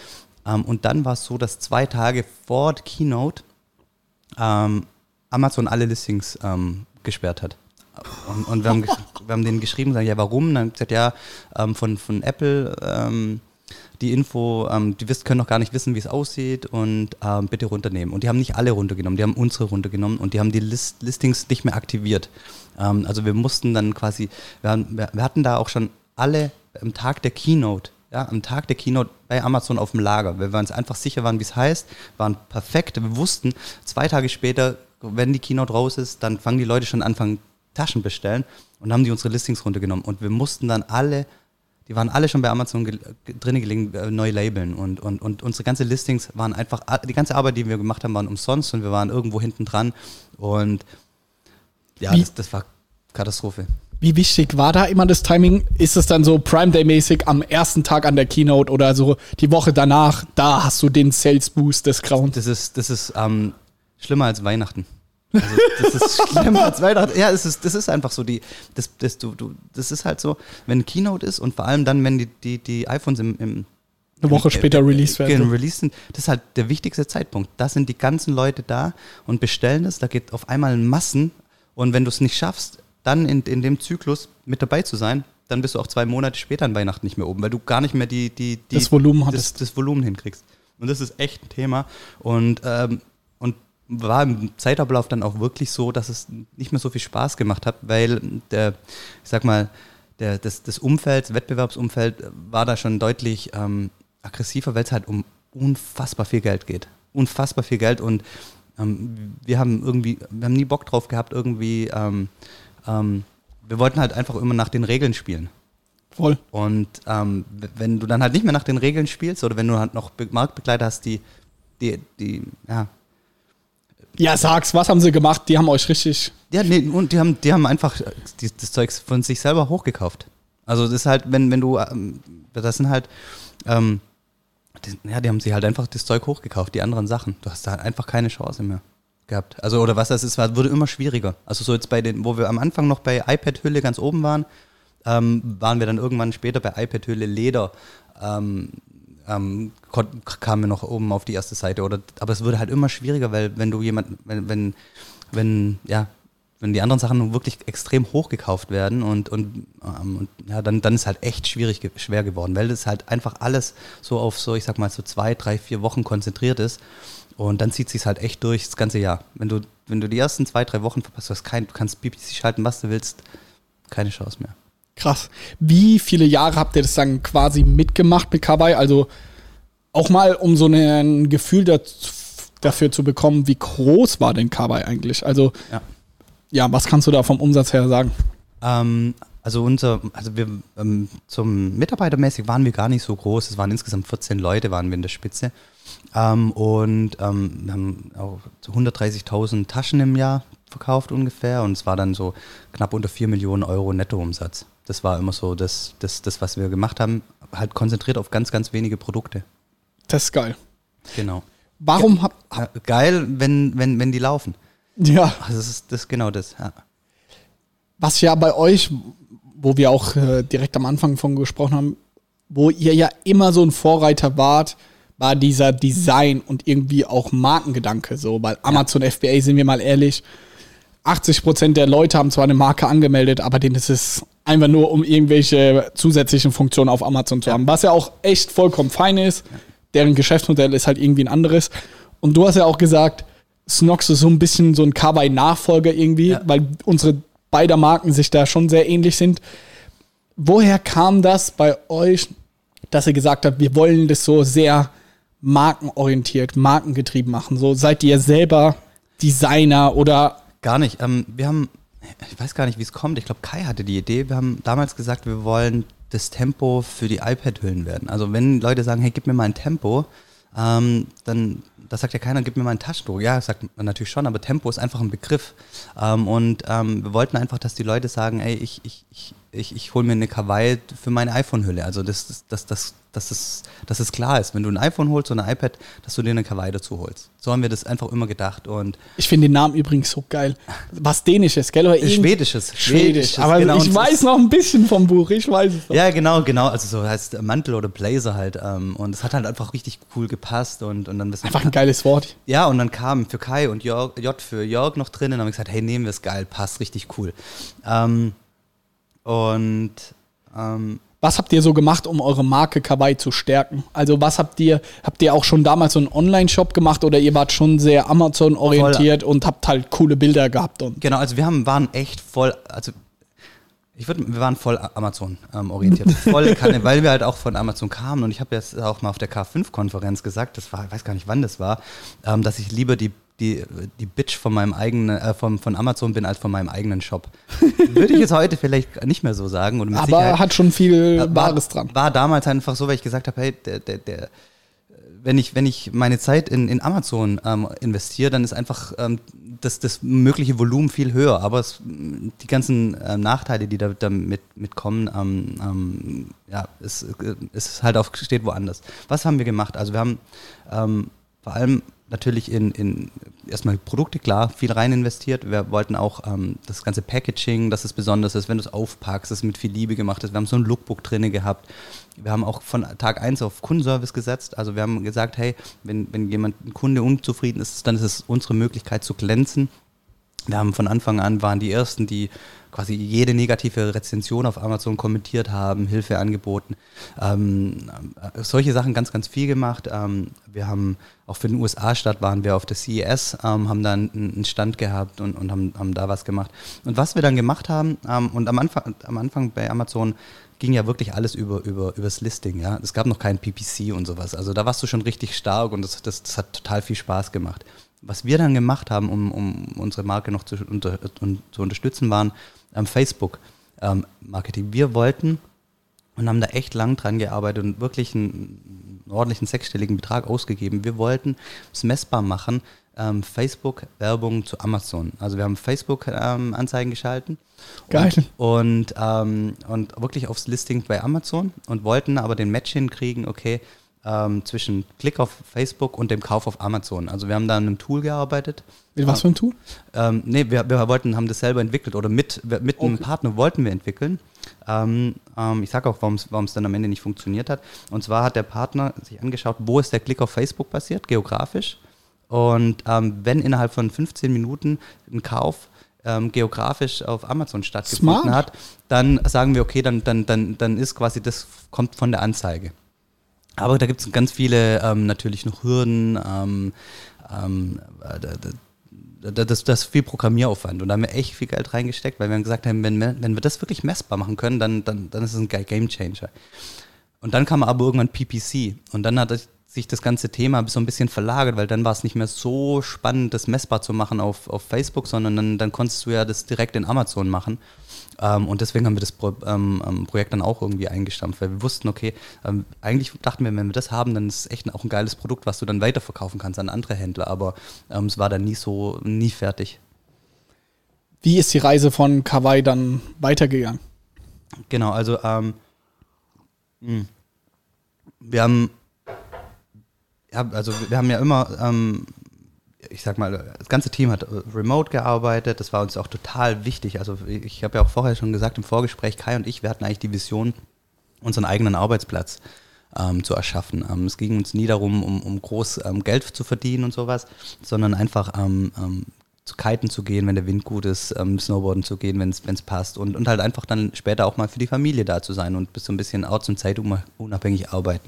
Und dann war es so, dass 2 Tage vor der Keynote Amazon alle Listings gesperrt hat. Und wir haben denen geschrieben, sagen, ja, warum? Und dann haben sie gesagt, ja, von Apple die Info, die können noch gar nicht wissen, wie es aussieht und bitte runternehmen. Und die haben nicht alle runtergenommen, die haben unsere runtergenommen und die haben die Listings nicht mehr aktiviert. Also wir mussten dann quasi, wir hatten da auch schon alle am Tag der Keynote bei Amazon auf dem Lager, weil wir uns einfach sicher waren, wie es heißt, waren perfekt. Wir wussten, 2 Tage später, wenn die Keynote raus ist, dann fangen die Leute schon an, Taschen bestellen und haben die unsere Listings runtergenommen. Und wir mussten dann die waren alle schon bei Amazon drin gelegen, neu labeln. Und unsere ganzen Listings waren einfach, die ganze Arbeit, die wir gemacht haben, waren umsonst und wir waren irgendwo hinten dran. Und ja, das war Katastrophe. Wie wichtig war da immer das Timing? Ist es dann so Prime Day-mäßig am ersten Tag an der Keynote oder so die Woche danach, da hast du den Sales Boost des Grauens? Das ist schlimmer als Weihnachten. Also das ist schlimmer als Weihnachten. Ja, das ist einfach so. Das ist halt so, wenn Keynote ist und vor allem dann, wenn die iPhones eine Woche später released werden. Released sind, das ist halt der wichtigste Zeitpunkt. Da sind die ganzen Leute da und bestellen das. Da geht auf einmal in Massen. Und wenn du es nicht schaffst, dann in dem Zyklus mit dabei zu sein, dann bist du auch 2 Monate später an Weihnachten nicht mehr oben, weil du gar nicht mehr das Volumen hattest. Das Volumen hinkriegst. Und das ist echt ein Thema. Und war im Zeitablauf dann auch wirklich so, dass es nicht mehr so viel Spaß gemacht hat, weil das Umfeld, das Wettbewerbsumfeld war da schon deutlich aggressiver, weil es halt um unfassbar viel Geld geht. Unfassbar viel Geld und wir haben nie Bock drauf gehabt, irgendwie, wir wollten halt einfach immer nach den Regeln spielen. Voll. Und wenn du dann halt nicht mehr nach den Regeln spielst oder wenn du halt noch Marktbegleiter hast, die Ja, sag's, was haben sie gemacht? Die haben euch richtig... Ja, nee, und die haben einfach das Zeug von sich selber hochgekauft. Also das ist halt, wenn du, das sind halt, die haben sich halt einfach das Zeug hochgekauft, die anderen Sachen. Du hast da halt einfach keine Chance mehr gehabt. Also, oder was das ist, wurde immer schwieriger. Also so jetzt wo wir am Anfang noch bei iPad-Hülle ganz oben waren, waren wir dann irgendwann später bei iPad-Hülle Leder, kamen wir noch oben auf die erste Seite. Aber es wurde halt immer schwieriger, weil wenn du wenn die anderen Sachen nun wirklich extrem hochgekauft werden dann ist halt echt schwer geworden, weil das halt einfach alles so auf so, ich sag mal, so 2, 3, 4 Wochen konzentriert ist Und dann zieht es halt echt durch das ganze Jahr. Wenn du die ersten 2-3 Wochen verpasst, du kannst PPC schalten, was du willst, keine Chance mehr. Krass. Wie viele Jahre habt ihr das dann quasi mitgemacht mit Kawaii? Also auch mal, um so ein Gefühl dafür zu bekommen, wie groß war denn Kawaii eigentlich? Also, ja, was kannst du da vom Umsatz her sagen? Zum Mitarbeitermäßig waren wir gar nicht so groß. Es waren insgesamt 14 Leute, waren wir in der Spitze. Wir haben auch 130.000 Taschen im Jahr verkauft ungefähr. Und es war dann so knapp unter 4 Millionen Euro Nettoumsatz. Das war immer so das, was wir gemacht haben, halt konzentriert auf ganz, ganz wenige Produkte. Das ist geil. Genau. Warum geil, wenn die laufen. Ja. Also das ist genau das, ja. Was ja bei euch, wo wir auch direkt am Anfang von gesprochen haben, wo ihr ja immer so ein Vorreiter wart, war dieser Design und irgendwie auch Markengedanke. So, weil Amazon FBA, sind wir mal ehrlich, 80% der Leute haben zwar eine Marke angemeldet, aber denen ist es einfach nur, um irgendwelche zusätzlichen Funktionen auf Amazon zu haben. Was ja auch echt vollkommen fein ist. Deren Geschäftsmodell ist halt irgendwie ein anderes. Und du hast ja auch gesagt, Snox ist so ein bisschen so ein Kawaii-Nachfolger irgendwie, weil unsere beider Marken sich da schon sehr ähnlich sind. Woher kam das bei euch, dass ihr gesagt habt, wir wollen das so sehr markenorientiert, markengetrieben machen? So, seid ihr selber Designer oder? Gar nicht. Ich weiß gar nicht, wie es kommt. Ich glaube, Kai hatte die Idee. Wir haben damals gesagt, wir wollen das Tempo für die iPad-Hüllen werden. Also wenn Leute sagen, hey, gib mir mal ein Tempo, dann da sagt ja keiner, gib mir mal ein Taschentuch. Ja, sagt man natürlich schon, aber Tempo ist einfach ein Begriff. Wir wollten einfach, dass die Leute sagen, ey, ich hole mir eine Kawaii für meine iPhone-Hülle. Also dass es klar ist, wenn du ein iPhone holst oder ein iPad, dass du dir eine Kawaii dazu holst. So haben wir das einfach immer gedacht. Und ich finde den Namen übrigens so geil. Was Dänisches, gell? Oder Schwedisch. Aber genau, ich weiß noch ein bisschen vom Buch, ich weiß es noch. Ja, genau. Also so heißt Mantel oder Blazer halt. Und es hat halt einfach richtig cool gepasst. Und dann einfach ein geiles Wort. Ja, und dann kam für Kai und J für Jörg noch drin. Und dann haben wir gesagt, hey, nehmen wir es, geil, passt richtig cool. Was habt ihr so gemacht, um eure Marke Kawaii zu stärken? Also habt ihr auch schon damals so einen Online-Shop gemacht oder ihr wart schon sehr Amazon-orientiert und habt halt coole Bilder gehabt? Genau, also wir waren echt voll, wir waren voll Amazon-orientiert. Voll Kanne, weil wir halt auch von Amazon kamen. Und ich habe jetzt auch mal auf der K5-Konferenz gesagt, ich weiß gar nicht, wann das war, dass ich lieber die Bitch von meinem eigenen, von Amazon bin als von meinem eigenen Shop. Würde ich jetzt heute vielleicht nicht mehr so sagen. Oder mit aber Sicherheit, hat schon viel Wahres dran. War damals einfach so, weil ich gesagt habe, hey, wenn ich meine Zeit in Amazon investiere, dann ist einfach das mögliche Volumen viel höher. Aber die ganzen Nachteile, die damit mitkommen, es ist halt steht woanders. Was haben wir gemacht? Also wir haben vor allem natürlich in erstmal Produkte, klar, viel rein investiert. Wir wollten auch das ganze Packaging, dass es besonders ist, wenn du es aufpackst, dass es mit viel Liebe gemacht ist. Wir haben so ein Lookbook drin gehabt. Wir haben auch von Tag 1 auf Kundenservice gesetzt. Also wir haben gesagt, hey, wenn ein Kunde unzufrieden ist, dann ist es unsere Möglichkeit zu glänzen. Wir haben von Anfang an, waren die Ersten, die quasi jede negative Rezension auf Amazon kommentiert haben, Hilfe angeboten. Solche Sachen ganz, ganz viel gemacht. Wir haben auch für den USA-Start waren wir auf der CES, haben dann einen Stand gehabt und haben da was gemacht. Und was wir dann gemacht haben, und am Anfang bei Amazon ging ja wirklich alles übers Listing. Ja? Es gab noch kein PPC und sowas. Also da warst du schon richtig stark und das hat total viel Spaß gemacht. Was wir dann gemacht haben, um unsere Marke noch zu unterstützen, waren Facebook-Marketing. Wir wollten und haben da echt lang dran gearbeitet und wirklich einen ordentlichen sechsstelligen Betrag ausgegeben. Wir wollten es messbar machen, Facebook-Werbung zu Amazon. Also wir haben Facebook-Anzeigen geschalten. Geil. Und wirklich aufs Listing bei Amazon und wollten aber den Match hinkriegen, okay, zwischen Klick auf Facebook und dem Kauf auf Amazon. Also wir haben da an einem Tool gearbeitet. Mit was für ein Tool? Wir haben das selber entwickelt oder mit einem Partner wollten wir entwickeln. Ich sage auch, warum es dann am Ende nicht funktioniert hat. Und zwar hat der Partner sich angeschaut, wo ist der Klick auf Facebook passiert, geografisch. Und wenn innerhalb von 15 Minuten ein Kauf geografisch auf Amazon stattgefunden hat, dann sagen wir, okay, dann ist quasi, das kommt von der Anzeige. Aber da gibt es ganz viele natürlich noch Hürden, das ist viel Programmieraufwand. Und da haben wir echt viel Geld reingesteckt, weil wir gesagt haben, wenn wir das wirklich messbar machen können, dann ist es ein Game Changer. Und dann kam aber irgendwann PPC. Und dann hat sich das ganze Thema so ein bisschen verlagert, weil dann war es nicht mehr so spannend, das messbar zu machen auf Facebook, sondern dann konntest du ja das direkt in Amazon machen. Und deswegen haben wir das Projekt dann auch irgendwie eingestampft, weil wir wussten, okay, eigentlich dachten wir, wenn wir das haben, dann ist es echt auch ein geiles Produkt, was du dann weiterverkaufen kannst an andere Händler, aber es war dann nie fertig. Wie ist die Reise von Kawaii dann weitergegangen? Genau, also wir haben ja immer, ich sag mal, das ganze Team hat remote gearbeitet, das war uns auch total wichtig. Also ich habe ja auch vorher schon gesagt im Vorgespräch, Kai und ich, wir hatten eigentlich die Vision, unseren eigenen Arbeitsplatz zu erschaffen. Es ging uns nie darum, um groß Geld zu verdienen und sowas, sondern einfach zu kiten zu gehen, wenn der Wind gut ist, Snowboarden zu gehen, wenn es passt und halt einfach dann später auch mal für die Familie da zu sein und bis so ein bisschen orts- und zeitunabhängig arbeiten.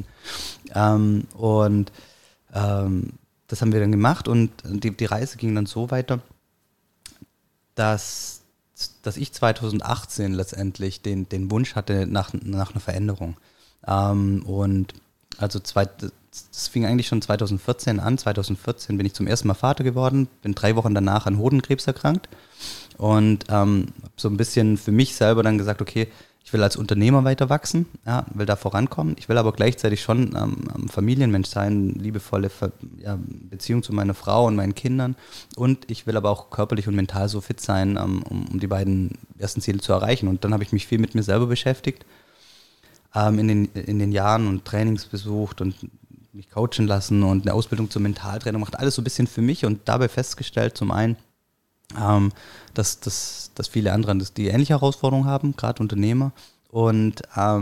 Das haben wir dann gemacht und die Reise ging dann so weiter, dass ich 2018 letztendlich den Wunsch hatte nach einer Veränderung. Und also das fing eigentlich schon 2014 an. 2014 bin ich zum ersten Mal Vater geworden, bin 3 Wochen danach an Hodenkrebs erkrankt und so ein bisschen für mich selber dann gesagt, okay, ich will als Unternehmer weiter wachsen, ja, will da vorankommen. Ich will aber gleichzeitig schon Familienmensch sein, liebevolle Beziehung zu meiner Frau und meinen Kindern. Und ich will aber auch körperlich und mental so fit sein, um die beiden ersten Ziele zu erreichen. Und dann habe ich mich viel mit mir selber beschäftigt, in den Jahren und Trainings besucht und mich coachen lassen und eine Ausbildung zum Mentaltrainer gemacht. Alles so ein bisschen für mich und dabei festgestellt, zum einen, dass viele andere die ähnliche Herausforderungen haben, gerade Unternehmer. Und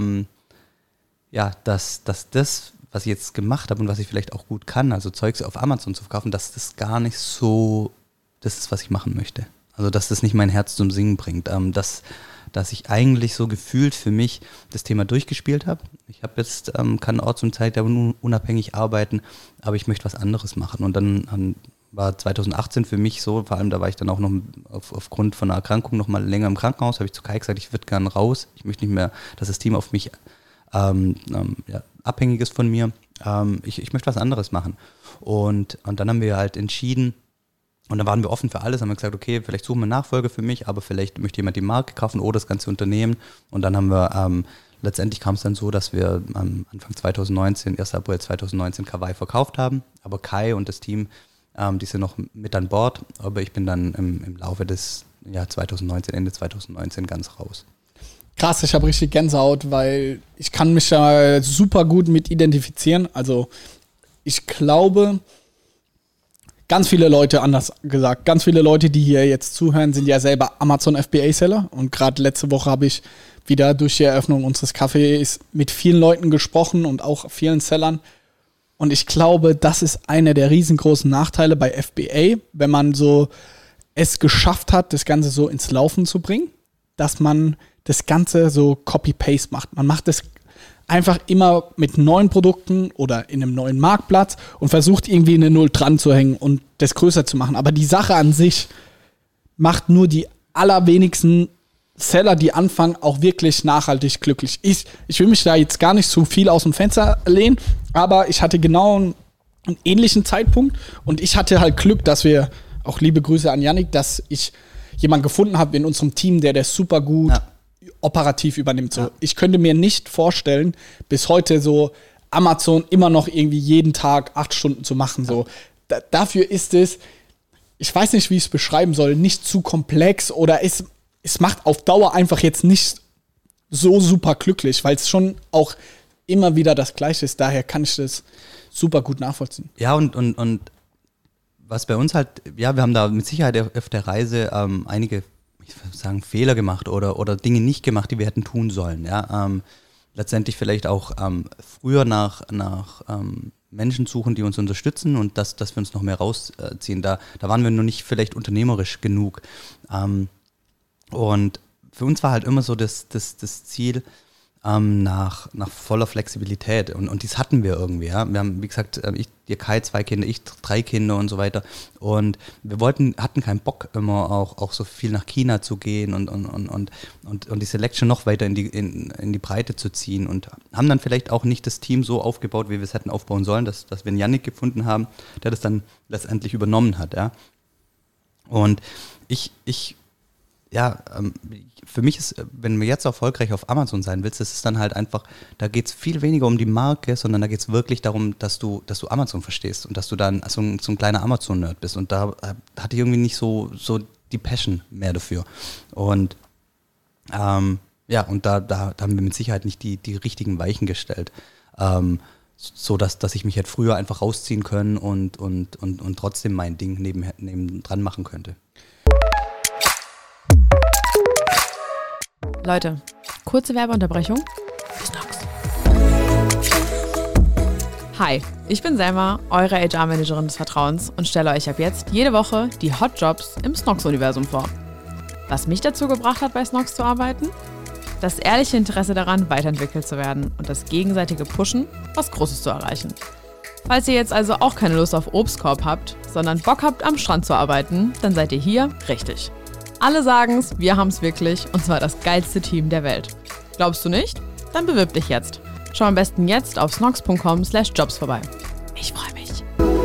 dass das, was ich jetzt gemacht habe und was ich vielleicht auch gut kann, also Zeugs auf Amazon zu verkaufen, dass das gar nicht so das ist, was ich machen möchte. Also dass das nicht mein Herz zum Singen bringt. Dass ich eigentlich so gefühlt für mich das Thema durchgespielt habe. Ich habe jetzt, kann orts- und zeitunabhängig arbeiten, aber ich möchte was anderes machen. Und dann war 2018 für mich so, vor allem da war ich dann auch noch aufgrund von einer Erkrankung noch mal länger im Krankenhaus, habe ich zu Kai gesagt, ich würde gerne raus, ich möchte nicht mehr, dass das Team auf mich abhängig ist von mir, ich möchte was anderes machen. Und dann haben wir halt entschieden, und dann waren wir offen für alles, haben wir gesagt, okay, vielleicht suchen wir Nachfolger für mich, aber vielleicht möchte jemand die Marke kaufen oder das ganze Unternehmen. Und dann haben wir, letztendlich kam es dann so, dass wir Anfang 2019, 1. April 2019 Kawaii verkauft haben, aber Kai und das Team, die sind noch mit an Bord, aber ich bin dann im Laufe des Ende 2019 ganz raus. Krass, ich habe richtig Gänsehaut, weil ich kann mich da super gut mit identifizieren. Also ich glaube, ganz viele Leute, anders gesagt, ganz viele Leute, die hier jetzt zuhören, sind ja selber Amazon FBA-Seller. Und gerade letzte Woche habe ich wieder durch die Eröffnung unseres Cafés mit vielen Leuten gesprochen und auch vielen Sellern. Und ich glaube, das ist einer der riesengroßen Nachteile bei FBA, wenn man so es geschafft hat, das Ganze so ins Laufen zu bringen, dass man das Ganze so Copy-Paste macht. Man macht es einfach immer mit neuen Produkten oder in einem neuen Marktplatz und versucht irgendwie eine Null dran zu hängen und das größer zu machen. Aber die Sache an sich macht nur die allerwenigsten Seller, die anfangen, auch wirklich nachhaltig glücklich. Ich will mich da jetzt gar nicht zu viel aus dem Fenster lehnen, aber ich hatte genau einen ähnlichen Zeitpunkt und ich hatte halt Glück, dass wir, auch liebe Grüße an Yannick, dass ich jemanden gefunden habe in unserem Team, der das super gut operativ übernimmt. So. Ja. Ich könnte mir nicht vorstellen, bis heute so Amazon immer noch irgendwie jeden Tag 8 Stunden zu machen. So. Dafür ist es, ich weiß nicht, wie ich es beschreiben soll, nicht zu komplex oder es macht auf Dauer einfach jetzt nicht so super glücklich, weil es schon auch immer wieder das Gleiche ist. Daher kann ich das super gut nachvollziehen. Ja, und was bei uns halt, ja, wir haben da mit Sicherheit auf der Reise einige, ich würde sagen, Fehler gemacht oder Dinge nicht gemacht, die wir hätten tun sollen. Ja? Letztendlich vielleicht auch früher nach Menschen suchen, die uns unterstützen und dass wir uns noch mehr rausziehen. Da waren wir noch nicht vielleicht unternehmerisch genug. Und für uns war halt immer so das Ziel, nach voller Flexibilität. Und dies hatten wir irgendwie. Ja? Wir haben, wie gesagt, der Kai 2 Kinder, ich 3 Kinder und so weiter. Und wir hatten keinen Bock, immer auch so viel nach China zu gehen und die Selection noch weiter in die Breite zu ziehen. Und haben dann vielleicht auch nicht das Team so aufgebaut, wie wir es hätten aufbauen sollen, dass wir einen Yannick gefunden haben, der das dann letztendlich übernommen hat. Ja? Und für mich ist, wenn du jetzt erfolgreich auf Amazon sein willst, das ist dann halt einfach, da geht es viel weniger um die Marke, sondern da geht es wirklich darum, dass du Amazon verstehst und dass du dann so ein kleiner Amazon-Nerd bist. Und da hatte ich irgendwie nicht so die Passion mehr dafür. Und und da haben wir mit Sicherheit nicht die richtigen Weichen gestellt. So dass ich mich halt früher einfach rausziehen können und trotzdem mein Ding nebendran machen könnte. Leute, kurze Werbeunterbrechung. Snox. Hi, ich bin Selma, eure HR-Managerin des Vertrauens und stelle euch ab jetzt jede Woche die Hot Jobs im Snox-Universum vor. Was mich dazu gebracht hat, bei Snox zu arbeiten? Das ehrliche Interesse daran, weiterentwickelt zu werden und das gegenseitige Pushen, was Großes zu erreichen. Falls ihr jetzt also auch keine Lust auf Obstkorb habt, sondern Bock habt, am Strand zu arbeiten, dann seid ihr hier richtig. Alle sagen's, wir haben's wirklich, und zwar das geilste Team der Welt. Glaubst du nicht? Dann bewirb dich jetzt. Schau am besten jetzt auf snox.com/jobs vorbei. Ich freue mich.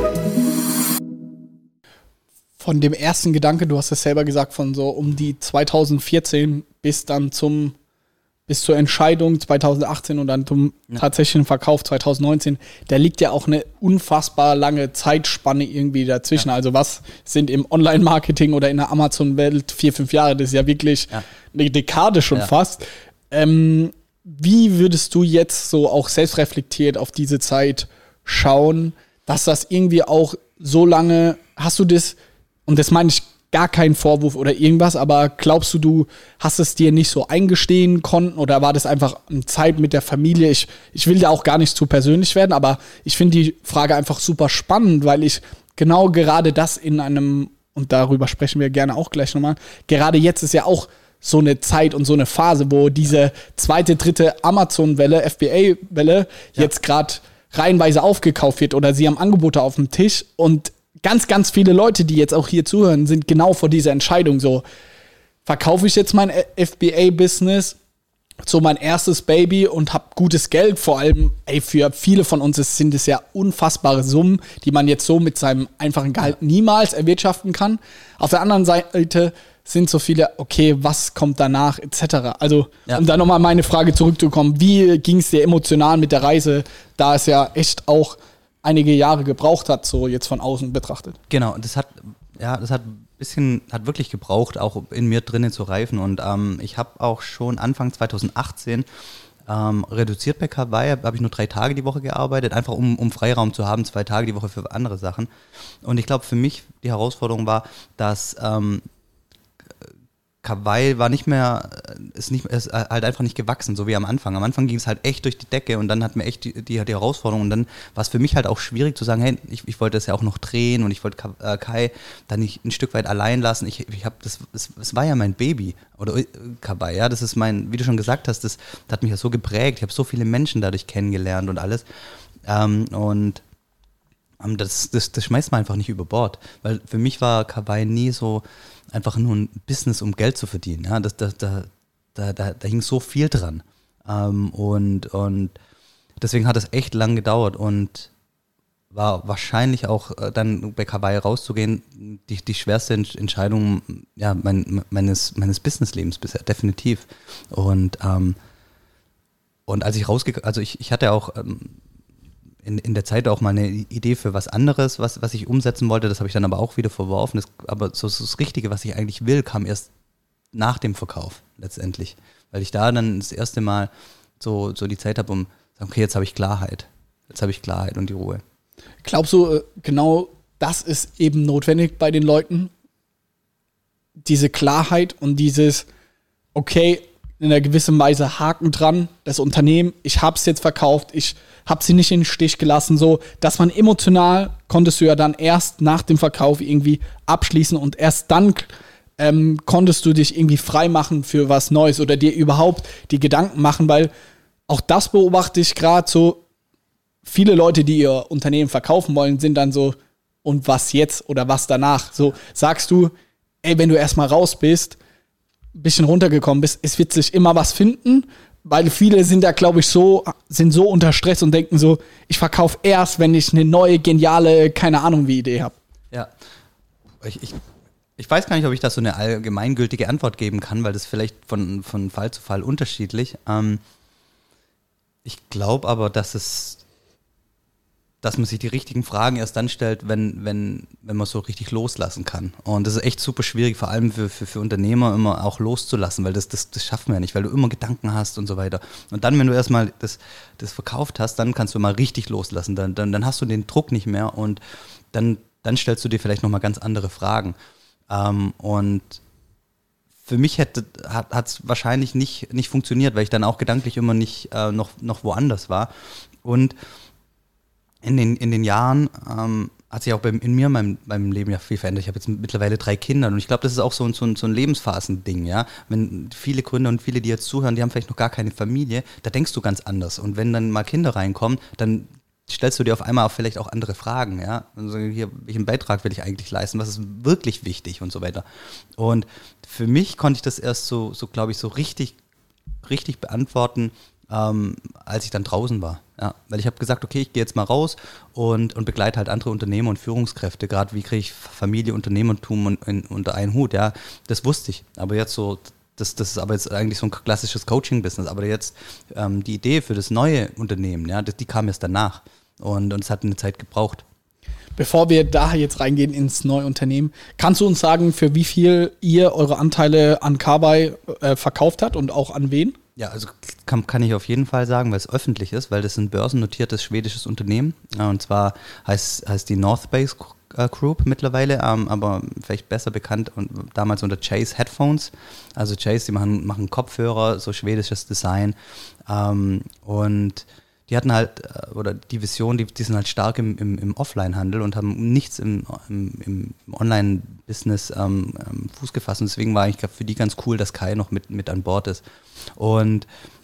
Von dem ersten Gedanke, du hast es selber gesagt, von so um die 2014 bis zur Entscheidung 2018 und dann zum tatsächlichen Verkauf 2019, da liegt ja auch eine unfassbar lange Zeitspanne irgendwie dazwischen. Ja. Also was sind im Online-Marketing oder in der Amazon-Welt 4-5 Jahre? Das ist ja wirklich eine Dekade schon fast. Wie würdest du jetzt so auch selbstreflektiert auf diese Zeit schauen, dass das irgendwie auch so lange, hast du das, und das meine ich gar keinen Vorwurf oder irgendwas, aber glaubst du hast es dir nicht so eingestehen können oder war das einfach eine Zeit mit der Familie? Ich will ja auch gar nicht zu persönlich werden, aber ich finde die Frage einfach super spannend, weil ich genau gerade das in einem, und darüber sprechen wir gerne auch gleich nochmal, gerade jetzt ist ja auch so eine Zeit und so eine Phase, wo diese zweite, dritte Amazon-Welle, FBA-Welle jetzt gerade reihenweise aufgekauft wird oder sie haben Angebote auf dem Tisch und ganz, ganz viele Leute, die jetzt auch hier zuhören, sind genau vor dieser Entscheidung so, verkaufe ich jetzt mein FBA-Business, so mein erstes Baby und habe gutes Geld, vor allem, für viele von uns sind es ja unfassbare Summen, die man jetzt so mit seinem einfachen Gehalt niemals erwirtschaften kann. Auf der anderen Seite sind so viele, okay, was kommt danach, etc. Also, um da nochmal meine Frage zurückzukommen, wie ging es dir emotional mit der Reise, da es ja echt auch einige Jahre gebraucht hat, so jetzt von außen betrachtet. Genau, das hat wirklich gebraucht, auch in mir drinnen zu reifen. Und ich habe auch schon Anfang 2018 reduziert bei Kawaii, habe ich nur 3 Tage die Woche gearbeitet, einfach um Freiraum zu haben, 2 Tage die Woche für andere Sachen. Und ich glaube, für mich die Herausforderung war, dass Kawaii ist halt einfach nicht gewachsen, so wie am Anfang. Am Anfang ging es halt echt durch die Decke und dann hatten wir echt die Herausforderung und dann war es für mich halt auch schwierig zu sagen, hey, ich wollte das ja auch noch drehen und ich wollte Kai dann nicht ein Stück weit allein lassen. Es war ja mein Baby oder Kawaii, ja, das ist wie du schon gesagt hast, das hat mich ja so geprägt. Ich habe so viele Menschen dadurch kennengelernt und alles das schmeißt man einfach nicht über Bord, weil für mich war Kawaii nie so einfach nur ein Business, um Geld zu verdienen. Ja, da hing so viel dran. Und deswegen hat es echt lang gedauert und war wahrscheinlich auch dann bei Kawaii rauszugehen die schwerste Entscheidung meines Businesslebens bisher, definitiv. Und als ich rausgegangen, also ich hatte auch in der Zeit auch mal eine Idee für was anderes, was ich umsetzen wollte. Das habe ich dann aber auch wieder verworfen. Aber so das Richtige, was ich eigentlich will, kam erst nach dem Verkauf letztendlich. Weil ich da dann das erste Mal so die Zeit habe, um zu sagen, okay, jetzt habe ich Klarheit. Jetzt habe ich Klarheit und die Ruhe. Glaubst du, genau das ist eben notwendig bei den Leuten? Diese Klarheit und dieses, okay, in einer gewissen Weise Haken dran, das Unternehmen, ich habe es jetzt verkauft, ich habe sie nicht in den Stich gelassen, so, dass man emotional, konntest du ja dann erst nach dem Verkauf irgendwie abschließen und erst dann konntest du dich irgendwie frei machen für was Neues oder dir überhaupt die Gedanken machen, weil auch das beobachte ich gerade so, viele Leute, die ihr Unternehmen verkaufen wollen, sind dann so, und was jetzt oder was danach? So sagst du, ey, wenn du erstmal raus bist, ein bisschen runtergekommen bist, es wird sich immer was finden, weil viele sind da, glaube ich, sind so unter Stress und denken so, ich verkaufe erst, wenn ich eine neue, geniale, keine Ahnung wie Idee habe. Ja, ich weiß gar nicht, ob ich da so eine allgemeingültige Antwort geben kann, weil das vielleicht von Fall zu Fall unterschiedlich. Ich glaube aber, dass man sich die richtigen Fragen erst dann stellt, wenn man so richtig loslassen kann. Und das ist echt super schwierig, vor allem für Unternehmer immer auch loszulassen, weil das schaffen wir ja nicht, weil du immer Gedanken hast und so weiter. Und dann, wenn du erstmal das verkauft hast, dann kannst du mal richtig loslassen. Dann hast du den Druck nicht mehr und dann stellst du dir vielleicht nochmal ganz andere Fragen. Und für mich hat es wahrscheinlich nicht funktioniert, weil ich dann auch gedanklich immer nicht noch woanders war. Und in den Jahren hat sich auch in mir meinem Leben ja viel verändert. Ich habe jetzt mittlerweile 3 Kinder und ich glaube, das ist auch so ein Lebensphasending, ja. Wenn viele Gründer und viele, die jetzt zuhören, die haben vielleicht noch gar keine Familie, da denkst du ganz anders. Und wenn dann mal Kinder reinkommen, dann stellst du dir auf einmal auch vielleicht auch andere Fragen, ja. Also hier, welchen Beitrag will ich eigentlich leisten? Was ist wirklich wichtig und so weiter. Und für mich konnte ich das erst so glaube ich, so richtig beantworten, als ich dann draußen war. Ja, weil ich habe gesagt, okay, ich gehe jetzt mal raus und begleite halt andere Unternehmer und Führungskräfte, gerade wie kriege ich Familie, Unternehmertum unter einen Hut, ja, das wusste ich. Aber jetzt so, das ist aber jetzt eigentlich so ein klassisches Coaching-Business, aber jetzt die Idee für das neue Unternehmen, ja, die kam erst danach und es hat eine Zeit gebraucht. Bevor wir da jetzt reingehen ins neue Unternehmen, kannst du uns sagen, für wie viel ihr eure Anteile an Kawai verkauft habt und auch an wen? Ja, also kann ich auf jeden Fall sagen, weil es öffentlich ist, weil das ist ein börsennotiertes schwedisches Unternehmen. Und zwar heißt die North Base Group mittlerweile, aber vielleicht besser bekannt und damals unter Chase Headphones. Also Chase, die machen Kopfhörer, so schwedisches Design. Und die hatten halt, oder die Vision, die sind halt stark im Offline-Handel und haben nichts im Online-Business Fuß gefasst. Und deswegen war eigentlich für die ganz cool, dass Kai noch mit an Bord ist. Und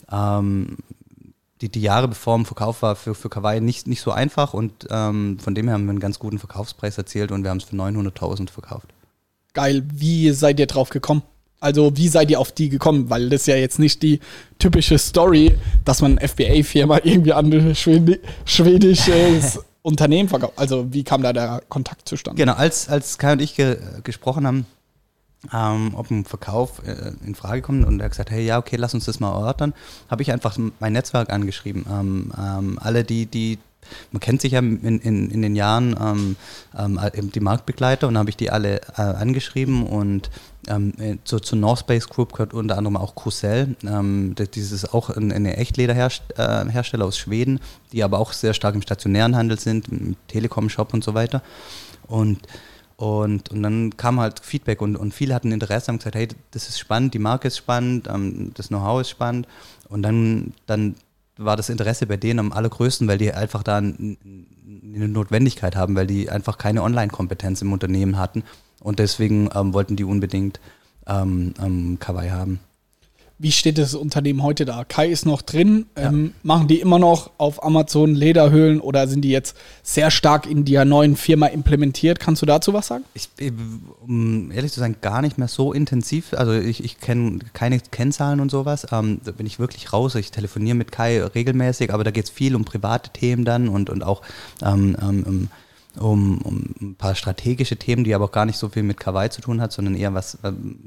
die Jahre bevor im Verkauf war für Kawai nicht so einfach und von dem her haben wir einen ganz guten Verkaufspreis erzielt und wir haben es für 900.000 verkauft. Geil. Wie seid ihr drauf gekommen? Also wie seid ihr auf die gekommen? Weil das ist ja jetzt nicht die typische Story, dass man eine FBA-Firma irgendwie an ein schwedisches Unternehmen verkauft. Also wie kam da der Kontakt zustande? Genau, als Kai und ich gesprochen haben, ob ein Verkauf in Frage kommt und er hat gesagt, hey, ja, okay, lass uns das mal erörtern, habe ich einfach mein Netzwerk angeschrieben. Alle, die man kennt sich ja in den Jahren die Marktbegleiter und habe ich die alle angeschrieben und zur North Base Group gehört unter anderem auch Cosell. Das ist auch eine Echtlederhersteller aus Schweden, die aber auch sehr stark im stationären Handel sind, im Telekom-Shop und so weiter. Und dann kam halt Feedback und viele hatten Interesse, haben gesagt, hey, das ist spannend, die Marke ist spannend, das Know-how ist spannend. Und dann war das Interesse bei denen am allergrößten, weil die einfach da eine Notwendigkeit haben, weil die einfach keine Online-Kompetenz im Unternehmen hatten. Und deswegen wollten die unbedingt Kawai haben. Wie steht das Unternehmen heute da? Kai ist noch drin. Ja. Machen die immer noch auf Amazon Lederhöhlen oder sind die jetzt sehr stark in der neuen Firma implementiert? Kannst du dazu was sagen? Um ehrlich zu sein, gar nicht mehr so intensiv. Also ich kenne keine Kennzahlen und sowas. Da bin ich wirklich raus. Ich telefoniere mit Kai regelmäßig, aber da geht es viel um private Themen dann und auch um ein paar strategische Themen, die aber auch gar nicht so viel mit Kawai zu tun hat, sondern eher was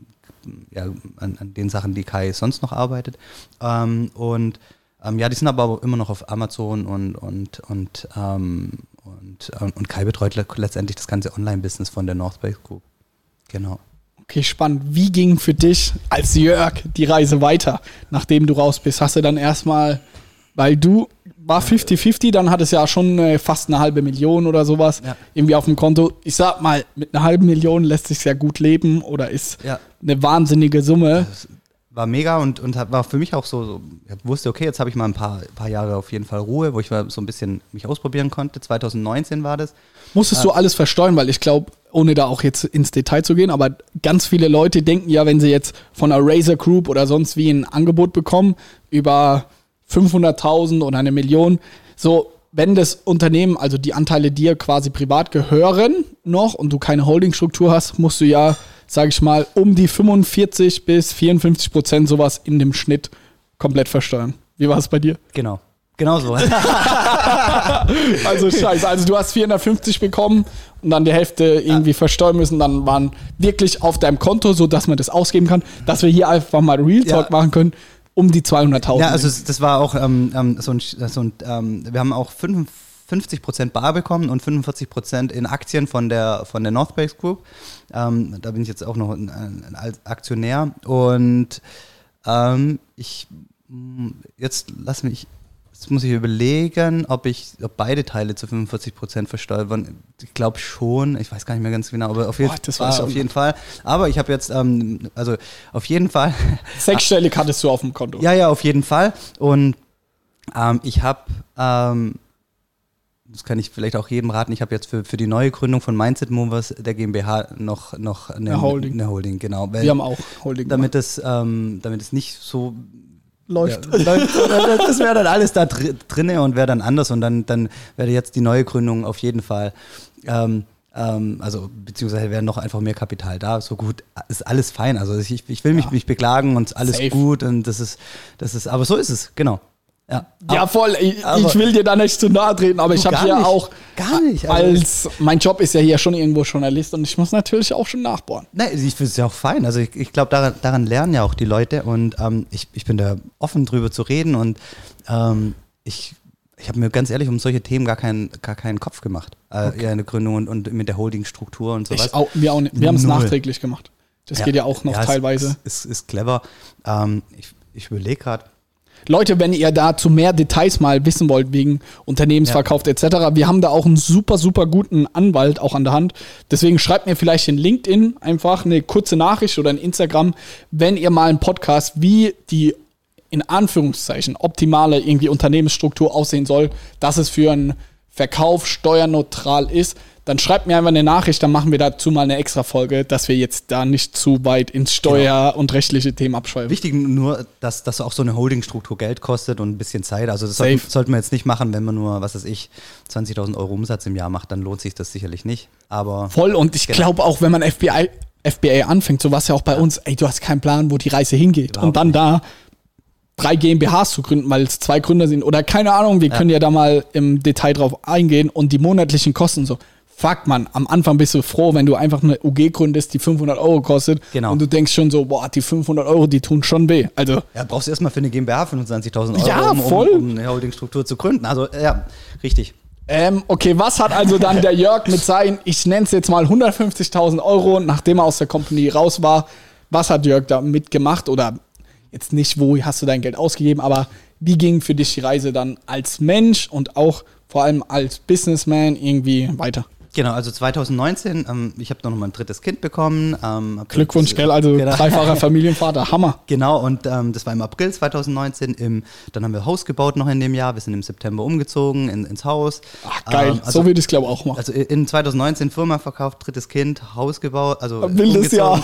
an den Sachen, die Kai sonst noch arbeitet. Die sind aber immer noch auf Amazon und Kai betreut letztendlich das ganze Online-Business von der North Base Group. Genau. Okay, spannend. Wie ging für dich als Jörg die Reise weiter, nachdem du raus bist? Hast du dann erstmal, weil du war 50-50, dann hat es ja schon fast 500.000 oder sowas irgendwie auf dem Konto. Ich sag mal, mit 500.000 lässt sich sehr gut leben oder ist eine wahnsinnige Summe. Das war mega und war für mich auch so ich wusste, okay, jetzt habe ich mal ein paar Jahre auf jeden Fall Ruhe, wo ich mal so ein bisschen mich ausprobieren konnte. 2019 war das. Musstest du alles versteuern, weil ich glaube, ohne da auch jetzt ins Detail zu gehen, aber ganz viele Leute denken ja, wenn sie jetzt von einer Razer Group oder sonst wie ein Angebot bekommen, über 500.000 oder 1 Million. So, wenn das Unternehmen, also die Anteile dir quasi privat gehören noch und du keine Holdingstruktur hast, musst du ja, sage ich mal, um die 45 bis 54% sowas in dem Schnitt komplett versteuern. Wie war es bei dir? Genau so. Also scheiße, also du hast 450 bekommen und dann die Hälfte irgendwie versteuern müssen, dann waren wirklich auf deinem Konto, so dass man das ausgeben kann, dass wir hier einfach mal Real Talk machen können, um die 200.000. Ja, also das war auch wir haben auch 50% bar bekommen und 45% in Aktien von der North Base Group. Da bin ich jetzt auch noch ein Aktionär und jetzt muss ich überlegen, ob beide Teile zu 45% versteuert waren. Ich glaube schon, ich weiß gar nicht mehr ganz genau, aber auf jeden Fall. Aber ich habe jetzt, auf jeden Fall. 6-stellig hattest du auf dem Konto. Ja, auf jeden Fall. Und ich habe, das kann ich vielleicht auch jedem raten, ich habe jetzt für die neue Gründung von Mindset Movers der GmbH noch eine Holding, genau. Wir haben auch Holding. Damit es nicht so läuft. Das wäre dann alles da drinne und wäre dann anders und dann wäre jetzt die neue Gründung auf jeden Fall, beziehungsweise wäre noch einfach mehr Kapital da. So gut, ist alles fein. Also ich will mich nicht beklagen und alles safe. Gut und das ist, aber so ist es, genau. Ja, voll. Ich will dir da nicht zu nahe treten, aber ich habe hier auch. Gar nicht. Mein Job ist ja hier schon irgendwo Journalist und ich muss natürlich auch schon nachbohren. Nein, ich finde es ja auch fein. Also ich glaube, daran lernen ja auch die Leute und ich bin da offen drüber zu reden und ich habe mir ganz ehrlich um solche Themen gar keinen Kopf gemacht. Ja, eine Gründung und mit der Holdingstruktur und sowas. Wir auch nicht. Wir haben es nachträglich gemacht. Das geht ja auch noch teilweise. Ist clever. Ich überlege gerade. Leute, wenn ihr dazu mehr Details mal wissen wollt, wegen Unternehmensverkauf etc., wir haben da auch einen super, super guten Anwalt auch an der Hand. Deswegen schreibt mir vielleicht in LinkedIn einfach eine kurze Nachricht oder in Instagram, wenn ihr mal einen Podcast, wie die in Anführungszeichen optimale irgendwie Unternehmensstruktur aussehen soll, dass es für einen Verkauf steuerneutral ist, dann schreibt mir einfach eine Nachricht, dann machen wir dazu mal eine extra Folge, dass wir jetzt da nicht zu weit ins Steuer- und rechtliche Themen abschweifen. Wichtig nur, dass auch so eine Holdingstruktur Geld kostet und ein bisschen Zeit. Also das sollten wir jetzt nicht machen, wenn man nur, 20.000 Euro Umsatz im Jahr macht, dann lohnt sich das sicherlich nicht. Aber voll, und ich glaube auch, wenn man FBA anfängt, so was ja auch bei uns, du hast keinen Plan, wo die Reise hingeht. Überhaupt und dann nicht. Da 3 GmbHs zu gründen, weil es 2 Gründer sind oder keine Ahnung, wir können ja da mal im Detail drauf eingehen und die monatlichen Kosten so. Fuck, Mann, am Anfang bist du froh, wenn du einfach eine UG gründest, die 500 Euro kostet. Genau. Und du denkst schon so, boah, die 500 Euro, die tun schon weh. Also, ja, brauchst du erstmal für eine GmbH 25.000 Euro, um eine Holdingstruktur zu gründen. Also, ja, richtig. Okay, was hat also dann der Jörg mit seinen, ich nenne es jetzt mal 150.000 Euro, nachdem er aus der Company raus war, was hat Jörg da mitgemacht? Oder jetzt nicht, wo hast du dein Geld ausgegeben, aber wie ging für dich die Reise dann als Mensch und auch vor allem als Businessman irgendwie weiter? Genau, also 2019, ich habe noch mal ein 3. Kind bekommen. Glückwunsch, gell, also genau. 3-facher Familienvater, Hammer. Genau, und das war im April 2019, dann haben wir Haus gebaut noch in dem Jahr, wir sind im September umgezogen ins Haus. Ach geil, so würde ich es glaube ich auch machen. Also in 2019 Firma verkauft, 3. Kind, Haus gebaut, also wildes Jahr.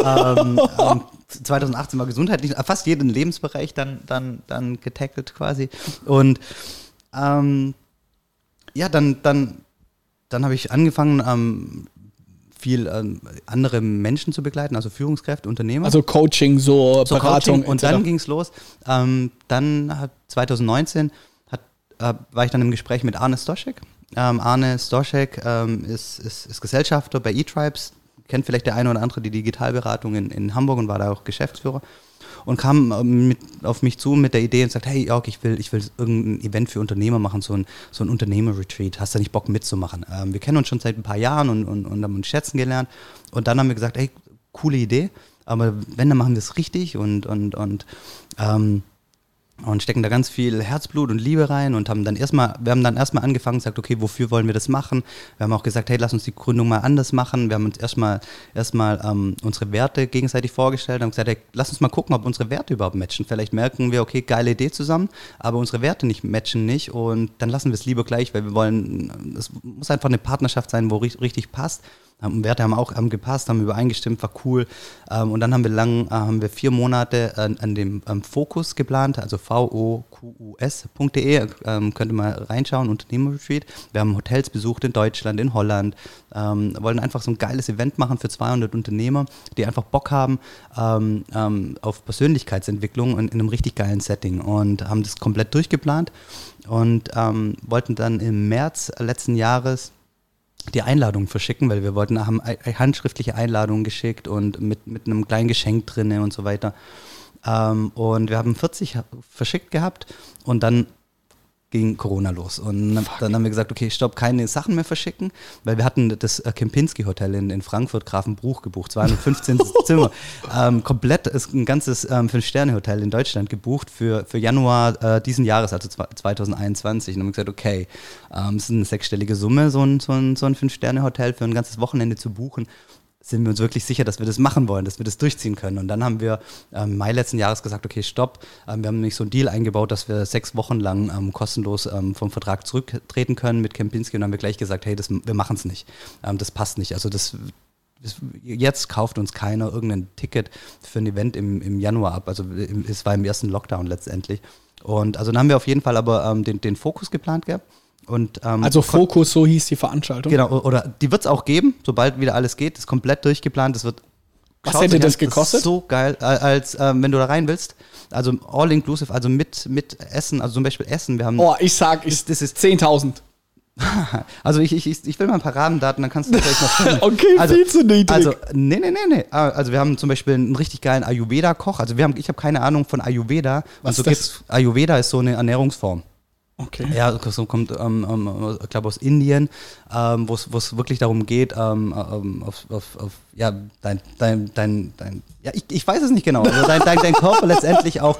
2018 war gesundheitlich, fast jeden Lebensbereich dann getackelt quasi und dann habe ich angefangen, viel andere Menschen zu begleiten, also Führungskräfte, Unternehmer. Also Coaching, Beratung. Und dann ging es los. Dann 2019 war ich dann im Gespräch mit Arne Stoschek. Arne Stoschek ist Gesellschafter bei eTribes, kennt vielleicht der eine oder andere die Digitalberatung in Hamburg und war da auch Geschäftsführer. Und kam auf mich zu mit der Idee und sagt, hey Jörg, ich will irgendein Event für Unternehmer machen, so ein Unternehmer-Retreat. Hast du nicht Bock mitzumachen? Wir kennen uns schon seit ein paar Jahren und haben uns schätzen gelernt. Und dann haben wir gesagt, hey, coole Idee, aber wenn, dann machen wir es richtig und stecken da ganz viel Herzblut und Liebe rein und wir haben dann erstmal angefangen und gesagt, okay, wofür wollen wir das machen? Wir haben auch gesagt, hey, lass uns die Gründung mal anders machen. Wir haben uns erstmal unsere Werte gegenseitig vorgestellt und gesagt, hey, lass uns mal gucken, ob unsere Werte überhaupt matchen. Vielleicht merken wir, okay, geile Idee zusammen, aber unsere Werte matchen nicht und dann lassen wir es lieber gleich, weil wir wollen, es muss einfach eine Partnerschaft sein, wo richtig passt. Werte haben gepasst, haben übereingestimmt, war cool. Und dann haben wir 4 Monate an dem Fokus geplant, also vokus.de, könnt ihr mal reinschauen, Unternehmerretreat. Wir haben Hotels besucht in Deutschland, in Holland, wollen einfach so ein geiles Event machen für 200 Unternehmer, die einfach Bock haben auf Persönlichkeitsentwicklung in einem richtig geilen Setting und haben das komplett durchgeplant und wollten dann im März letzten Jahres die Einladung verschicken, weil wir haben handschriftliche Einladungen geschickt und mit einem kleinen Geschenk drin und so weiter. Und wir haben 40 verschickt gehabt und dann ging Corona los. Und dann haben wir gesagt, okay, stopp, keine Sachen mehr verschicken, weil wir hatten das Kempinski-Hotel in Frankfurt, Grafenbruch gebucht, 215 Zimmer. Komplett ist ein ganzes 5-Sterne-Hotel in Deutschland gebucht für Januar diesen Jahres, also 2021. Und dann haben wir gesagt, okay, es ist eine 6-stellige Summe, so ein 5-Sterne-Hotel für ein ganzes Wochenende zu buchen. Sind wir uns wirklich sicher, dass wir das machen wollen, dass wir das durchziehen können. Und dann haben wir im Mai letzten Jahres gesagt, okay, stopp. Wir haben nämlich so einen Deal eingebaut, dass wir 6 Wochen lang kostenlos vom Vertrag zurücktreten können mit Kempinski. Und dann haben wir gleich gesagt, hey, wir machen es nicht. Das passt nicht. Also jetzt kauft uns keiner irgendein Ticket für ein Event im Januar ab. Also es war im ersten Lockdown letztendlich. Und also dann haben wir auf jeden Fall aber den Fokus geplant gehabt. Und, also Fokus, so hieß die Veranstaltung. Genau, oder die wird es auch geben, sobald wieder alles geht. Das ist komplett durchgeplant. Was hätte das gekostet? Das ist so geil, als wenn du da rein willst. Also all inclusive, also mit Essen, also zum Beispiel Essen. Wir haben. Ich sag, das ist 10.000. Also ich will mal ein paar Rahmendaten, dann kannst du vielleicht noch finden. Okay, also, viel zu niedrig. Also, nee. Also wir haben zum Beispiel einen richtig geilen Ayurveda-Koch. Also ich habe keine Ahnung von Ayurveda. Was ist das? Ayurveda ist so eine Ernährungsform. Okay. Ja, so kommt, ich glaube, aus Indien, wo es wirklich darum geht, ich weiß es nicht genau, also dein Körper letztendlich auch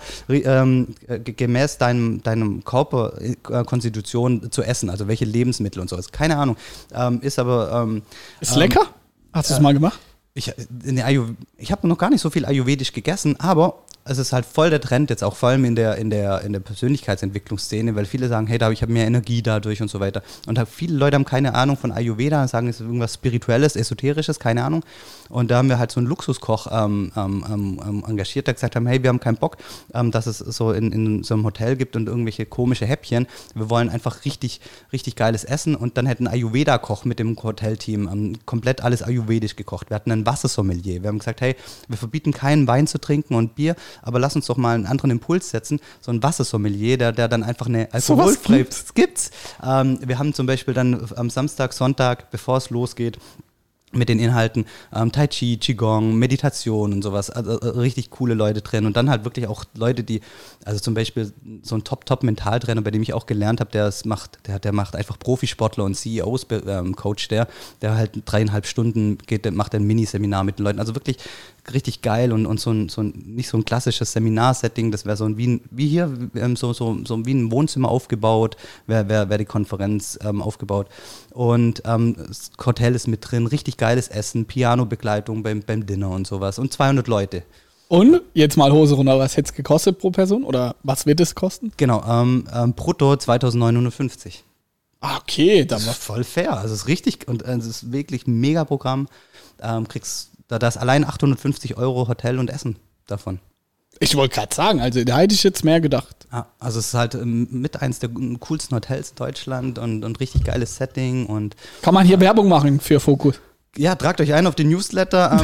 gemäß deinem Körperkonstitution zu essen, also welche Lebensmittel und sowas. Keine Ahnung. Ist aber. Ist lecker? Hast du es mal gemacht? Ich habe noch gar nicht so viel ayurvedisch gegessen, aber es ist halt voll der Trend jetzt auch, vor allem in der Persönlichkeitsentwicklungsszene, weil viele sagen, hey, ich habe mehr Energie dadurch und so weiter. Und viele Leute haben keine Ahnung von Ayurveda, sagen, es ist irgendwas Spirituelles, Esoterisches, keine Ahnung. Und da haben wir halt so einen Luxuskoch engagiert, der gesagt haben, hey, wir haben keinen Bock, dass es so in so einem Hotel gibt und irgendwelche komische Häppchen. Wir wollen einfach richtig, richtig geiles Essen. Und dann hätten Ayurveda-Koch mit dem Hotelteam komplett alles ayurvedisch gekocht. Wir hatten einen Wassersommelier. Wir haben gesagt, hey, wir verbieten keinen Wein zu trinken und Bier, aber lass uns doch mal einen anderen Impuls setzen. So ein Wassersommelier, der dann einfach eine alkoholfreie... So gibt's. Wir haben zum Beispiel dann am Samstag, Sonntag, bevor es losgeht, mit den Inhalten Tai Chi, Qigong, Meditation und sowas, also richtig coole Leute drin und dann halt wirklich auch Leute, die, also zum Beispiel so ein Top-Mentaltrainer, bei dem ich auch gelernt habe, der macht einfach Profisportler und CEOs Coach, der halt 3,5 Stunden macht ein Miniseminar mit den Leuten, also wirklich richtig geil und so ein nicht so ein klassisches Seminarsetting, das wäre so wie hier, so wie ein Wohnzimmer aufgebaut, wäre die Konferenz aufgebaut und das Hotel ist mit drin, richtig geiles Essen, Piano-Begleitung beim Dinner und sowas und 200 Leute. Und jetzt mal Hose runter, was hätte es gekostet pro Person oder was wird es kosten? Genau, brutto 2.950. Okay, das ist voll fair, also es ist richtig und es ist wirklich ein Mega-Programm, kriegst da ist allein 850 € Hotel und Essen davon. Ich wollte gerade sagen, also da hätte ich jetzt mehr gedacht. Also es ist halt mit eins der coolsten Hotels in Deutschland und richtig geiles Setting. Und kann man hier Werbung machen für Fokus? Ja, tragt euch ein auf den Newsletter.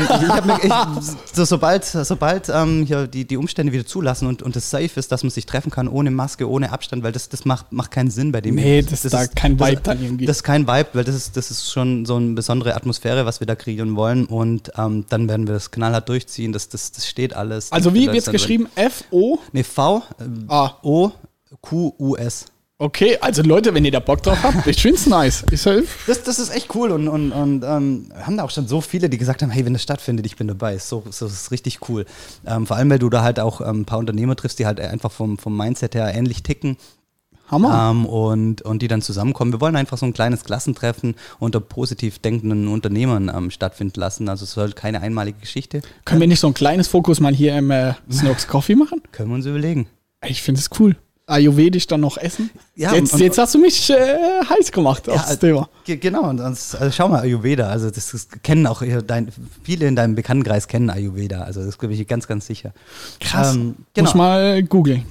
Sobald hier die Umstände wieder zulassen und es safe ist, dass man sich treffen kann ohne Maske, ohne Abstand, weil das macht keinen Sinn bei dem. Nee, das ist kein Vibe dann irgendwie. Das ist kein Vibe, weil das ist schon so eine besondere Atmosphäre, was wir da kreieren wollen und dann werden wir das knallhart durchziehen, das steht alles. Also wie wird es geschrieben? F-O? Nee, V-O-Q-U-S. Okay, also Leute, wenn ihr da Bock drauf habt, ich find's nice. Das ist echt cool und haben da auch schon so viele, die gesagt haben, hey, wenn das stattfindet, ich bin dabei. So ist richtig cool. Vor allem, weil du da halt auch ein paar Unternehmer triffst, die halt einfach vom Mindset her ähnlich ticken. Hammer. Und die dann zusammenkommen. Wir wollen einfach so ein kleines Klassentreffen unter positiv denkenden Unternehmern stattfinden lassen. Also es soll keine einmalige Geschichte. Können wir nicht so ein kleines Fokus mal hier im Snox Coffee machen? Können wir uns überlegen. Ich finde es cool. ayurvedisch dann noch essen? Ja, jetzt hast du mich heiß gemacht auf das Thema. Genau, und also schau mal, Ayurveda, also das kennen auch viele in deinem Bekanntenkreis kennen Ayurveda, also das bin ich ganz, ganz sicher. Krass, genau. Muss mal googeln.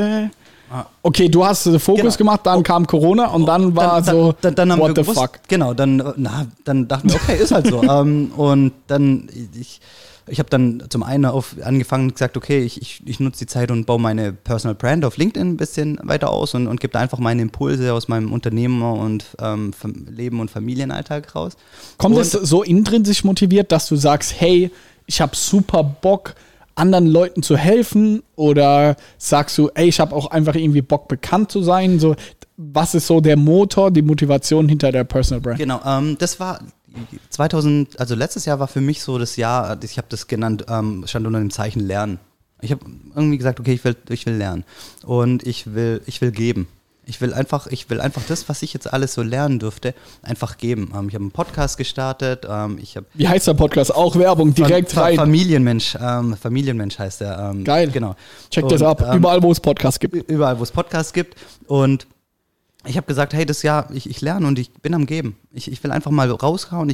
Okay, du hast Fokus gemacht, dann kam Corona und dann war dann haben what wir the gewusst, fuck. Genau, dann dachten wir, okay, ist halt so. Und dann, ich habe dann zum einen angefangen und gesagt, okay, ich nutze die Zeit und baue meine Personal Brand auf LinkedIn ein bisschen weiter aus und gebe da einfach meine Impulse aus meinem Unternehmer- und Leben- und Familienalltag raus. Kommt es so intrinsisch motiviert, dass du sagst, hey, ich habe super Bock, anderen Leuten zu helfen? Oder sagst du, ey, ich habe auch einfach irgendwie Bock, bekannt zu sein? So, was ist so der Motor, die Motivation hinter der Personal Brand? Genau, das war also letztes Jahr war für mich so das Jahr, ich habe das genannt, stand unter dem Zeichen Lernen. Ich habe irgendwie gesagt, okay, ich will lernen und ich will geben. Ich will einfach das, was ich jetzt alles so lernen durfte, einfach geben. Ich habe einen Podcast gestartet. Wie heißt der Podcast? Auch Werbung, direkt rein. Familienmensch heißt der. Geil. Genau. Check das ab, überall, wo es Podcasts gibt. Überall, wo es Podcasts gibt. Und ich habe gesagt, hey, das Jahr, ich lerne und ich bin am Geben. Ich will einfach mal raushauen.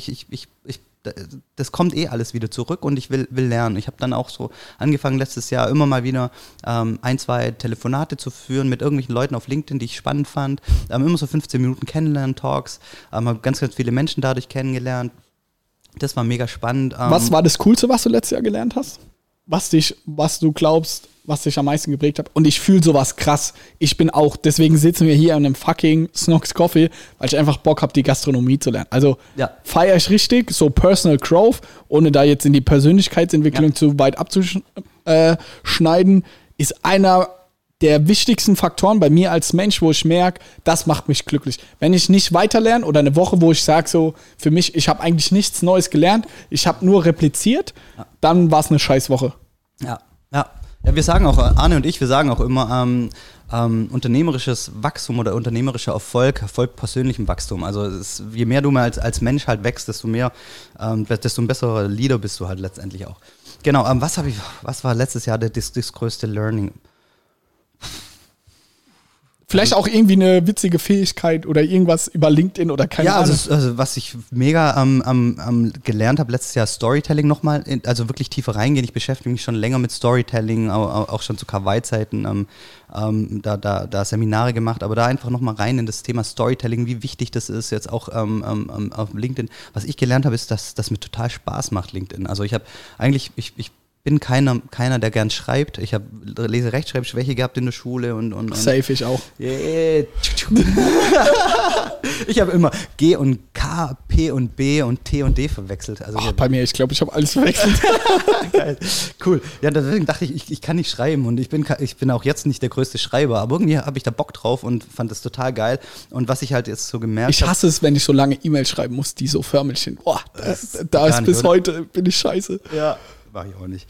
Das kommt alles wieder zurück und ich will lernen. Ich habe dann auch so angefangen letztes Jahr immer mal wieder 1-2 Telefonate zu führen mit irgendwelchen Leuten auf LinkedIn, die ich spannend fand. Immer so 15 Minuten Kennenlernen-Talks. Habe ganz, ganz viele Menschen dadurch kennengelernt. Das war mega spannend. Was war das Coolste, was du letztes Jahr gelernt hast? Was du glaubst, was dich am meisten geprägt hat? Und ich fühle sowas krass. Deswegen sitzen wir hier an einem fucking Snox Coffee, weil ich einfach Bock habe, die Gastronomie zu lernen. Also feiere ich richtig, so Personal Growth, ohne da jetzt in die Persönlichkeitsentwicklung zu weit abzuschneiden, ist einer der wichtigsten Faktoren bei mir als Mensch, wo ich merke, das macht mich glücklich. Wenn ich nicht weiterlerne oder eine Woche, wo ich sage so, für mich, ich habe eigentlich nichts Neues gelernt, ich habe nur repliziert, dann war es eine Scheißwoche. Ja, wir sagen auch, Arne und ich, wir sagen auch immer, unternehmerisches Wachstum oder unternehmerischer Erfolg folgt persönlichem Wachstum. Also je mehr du mal als Mensch halt wächst, desto ein besserer Leader bist du halt letztendlich auch. Genau, was war letztes Jahr das größte Learning? Vielleicht auch irgendwie eine witzige Fähigkeit oder irgendwas über LinkedIn oder keine Ahnung. Ja, also was ich mega gelernt habe letztes Jahr, Storytelling nochmal, also wirklich tiefer reingehen. Ich beschäftige mich schon länger mit Storytelling, auch schon zu Kawaii-Zeiten, da Seminare gemacht, aber da einfach nochmal rein in das Thema Storytelling, wie wichtig das ist, jetzt auch auf LinkedIn. Was ich gelernt habe, ist, dass das mir total Spaß macht, LinkedIn. Also ich bin keiner, der gern schreibt. Ich habe Lese-Rechtschreibschwäche gehabt in der Schule und Safe, ich auch. Yeah. Ich habe immer G und K, P und B und T und D verwechselt. Also bei mir, ich glaube, ich habe alles verwechselt. Geil. Cool. Ja, deswegen dachte ich kann nicht schreiben und ich bin auch jetzt nicht der größte Schreiber, aber irgendwie habe ich da Bock drauf und fand das total geil. Und was ich halt jetzt so gemerkt habe. Ich hasse es, wenn ich so lange E-Mails schreiben muss, die so Förmelchen. Boah, da ist bis heute, bin ich scheiße. Ja. War ich auch nicht.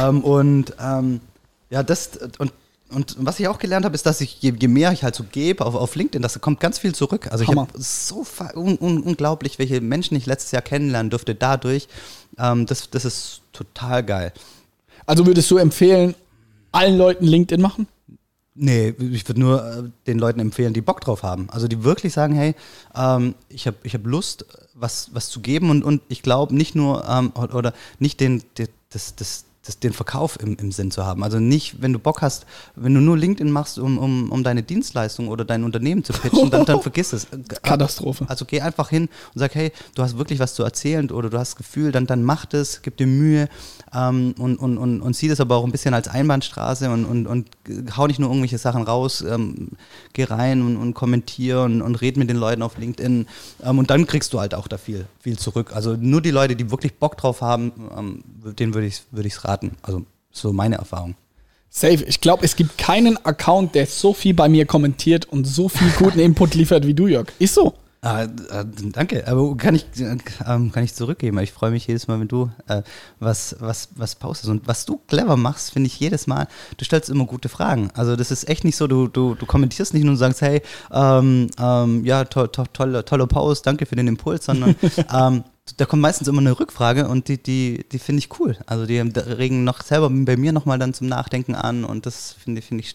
Und was ich auch gelernt habe, ist, dass ich, je mehr ich halt so gebe auf LinkedIn, da kommt ganz viel zurück. Also ich habe so unglaublich, welche Menschen ich letztes Jahr kennenlernen durfte dadurch. Das ist total geil. Also würdest du empfehlen, allen Leuten LinkedIn machen? Nee, ich würde nur den Leuten empfehlen, die Bock drauf haben. Also die wirklich sagen, hey, ich hab Lust, was zu geben und ich glaube nicht nur oder nicht den Verkauf im Sinn zu haben. Also nicht, wenn du Bock hast, wenn du nur LinkedIn machst, um deine Dienstleistung oder dein Unternehmen zu pitchen, dann vergiss es. Katastrophe. Also geh einfach hin und sag, hey, du hast wirklich was zu erzählen oder du hast das Gefühl, dann mach das, gib dir Mühe und sieh das aber auch ein bisschen als Einbahnstraße und hau nicht nur irgendwelche Sachen raus, geh rein und kommentier und red mit den Leuten auf LinkedIn und dann kriegst du halt auch da viel zurück. Also nur die Leute, die wirklich Bock drauf haben, denen würde ich's raten. Also so meine Erfahrung. Safe. Ich glaube, es gibt keinen Account, der so viel bei mir kommentiert und so viel guten Input liefert wie du, Jörg. Ist so. Danke, aber kann ich zurückgeben. Ich freue mich jedes Mal, wenn du was postest. Und was du clever machst, finde ich jedes Mal, du stellst immer gute Fragen. Also das ist echt nicht so, du kommentierst nicht nur und sagst, hey, ja, toller Post, danke für den Impuls, sondern da kommt meistens immer eine Rückfrage und die finde ich cool. Also die regen noch selber bei mir nochmal dann zum Nachdenken an und das finde ich stark.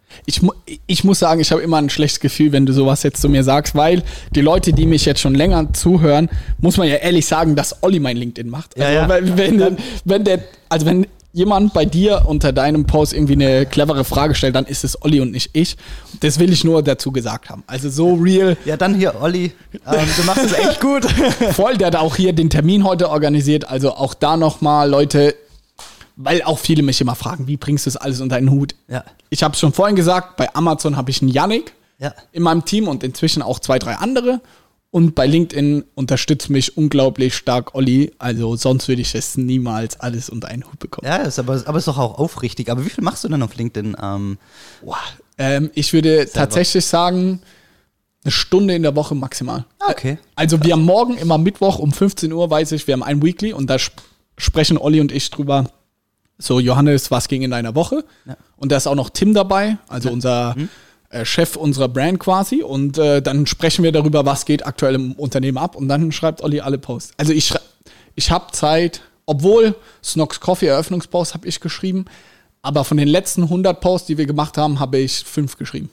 Ich muss sagen, ich habe immer ein schlechtes Gefühl, wenn du sowas jetzt zu mir sagst, weil die Leute, die mich jetzt schon länger zuhören, muss man ja ehrlich sagen, dass Olli mein LinkedIn macht. Also, wenn jemand bei dir unter deinem Post irgendwie eine clevere Frage stellt, dann ist es Olli und nicht ich. Das will ich nur dazu gesagt haben. Also so real. Ja, dann hier, Olli, du machst es echt gut. Voll, der hat auch hier den Termin heute organisiert. Also auch da nochmal, Leute, weil auch viele mich immer fragen, wie bringst du das alles unter einen Hut? Ja. Ich habe es schon vorhin gesagt, bei Amazon habe ich einen Yannick in meinem Team und inzwischen auch 2, 3 andere. Und bei LinkedIn unterstützt mich unglaublich stark Olli. Also sonst würde ich es niemals alles unter einen Hut bekommen. Ja, aber ist doch auch aufrichtig. Aber wie viel machst du denn auf LinkedIn? Ich würde tatsächlich sagen, 1 Stunde in der Woche maximal. Okay. Also wir haben morgen immer Mittwoch um 15 Uhr, weiß ich, wir haben ein Weekly und da sprechen Olli und ich drüber. So, Johannes, was ging in deiner Woche? Ja. Und da ist auch noch Tim dabei, also unser Chef unserer Brand quasi. Und dann sprechen wir darüber, was geht aktuell im Unternehmen ab. Und dann schreibt Olli alle Posts. Also ich habe Zeit, obwohl Snox Coffee Eröffnungspost habe ich geschrieben, aber von den letzten 100 Posts, die wir gemacht haben, habe ich 5 geschrieben.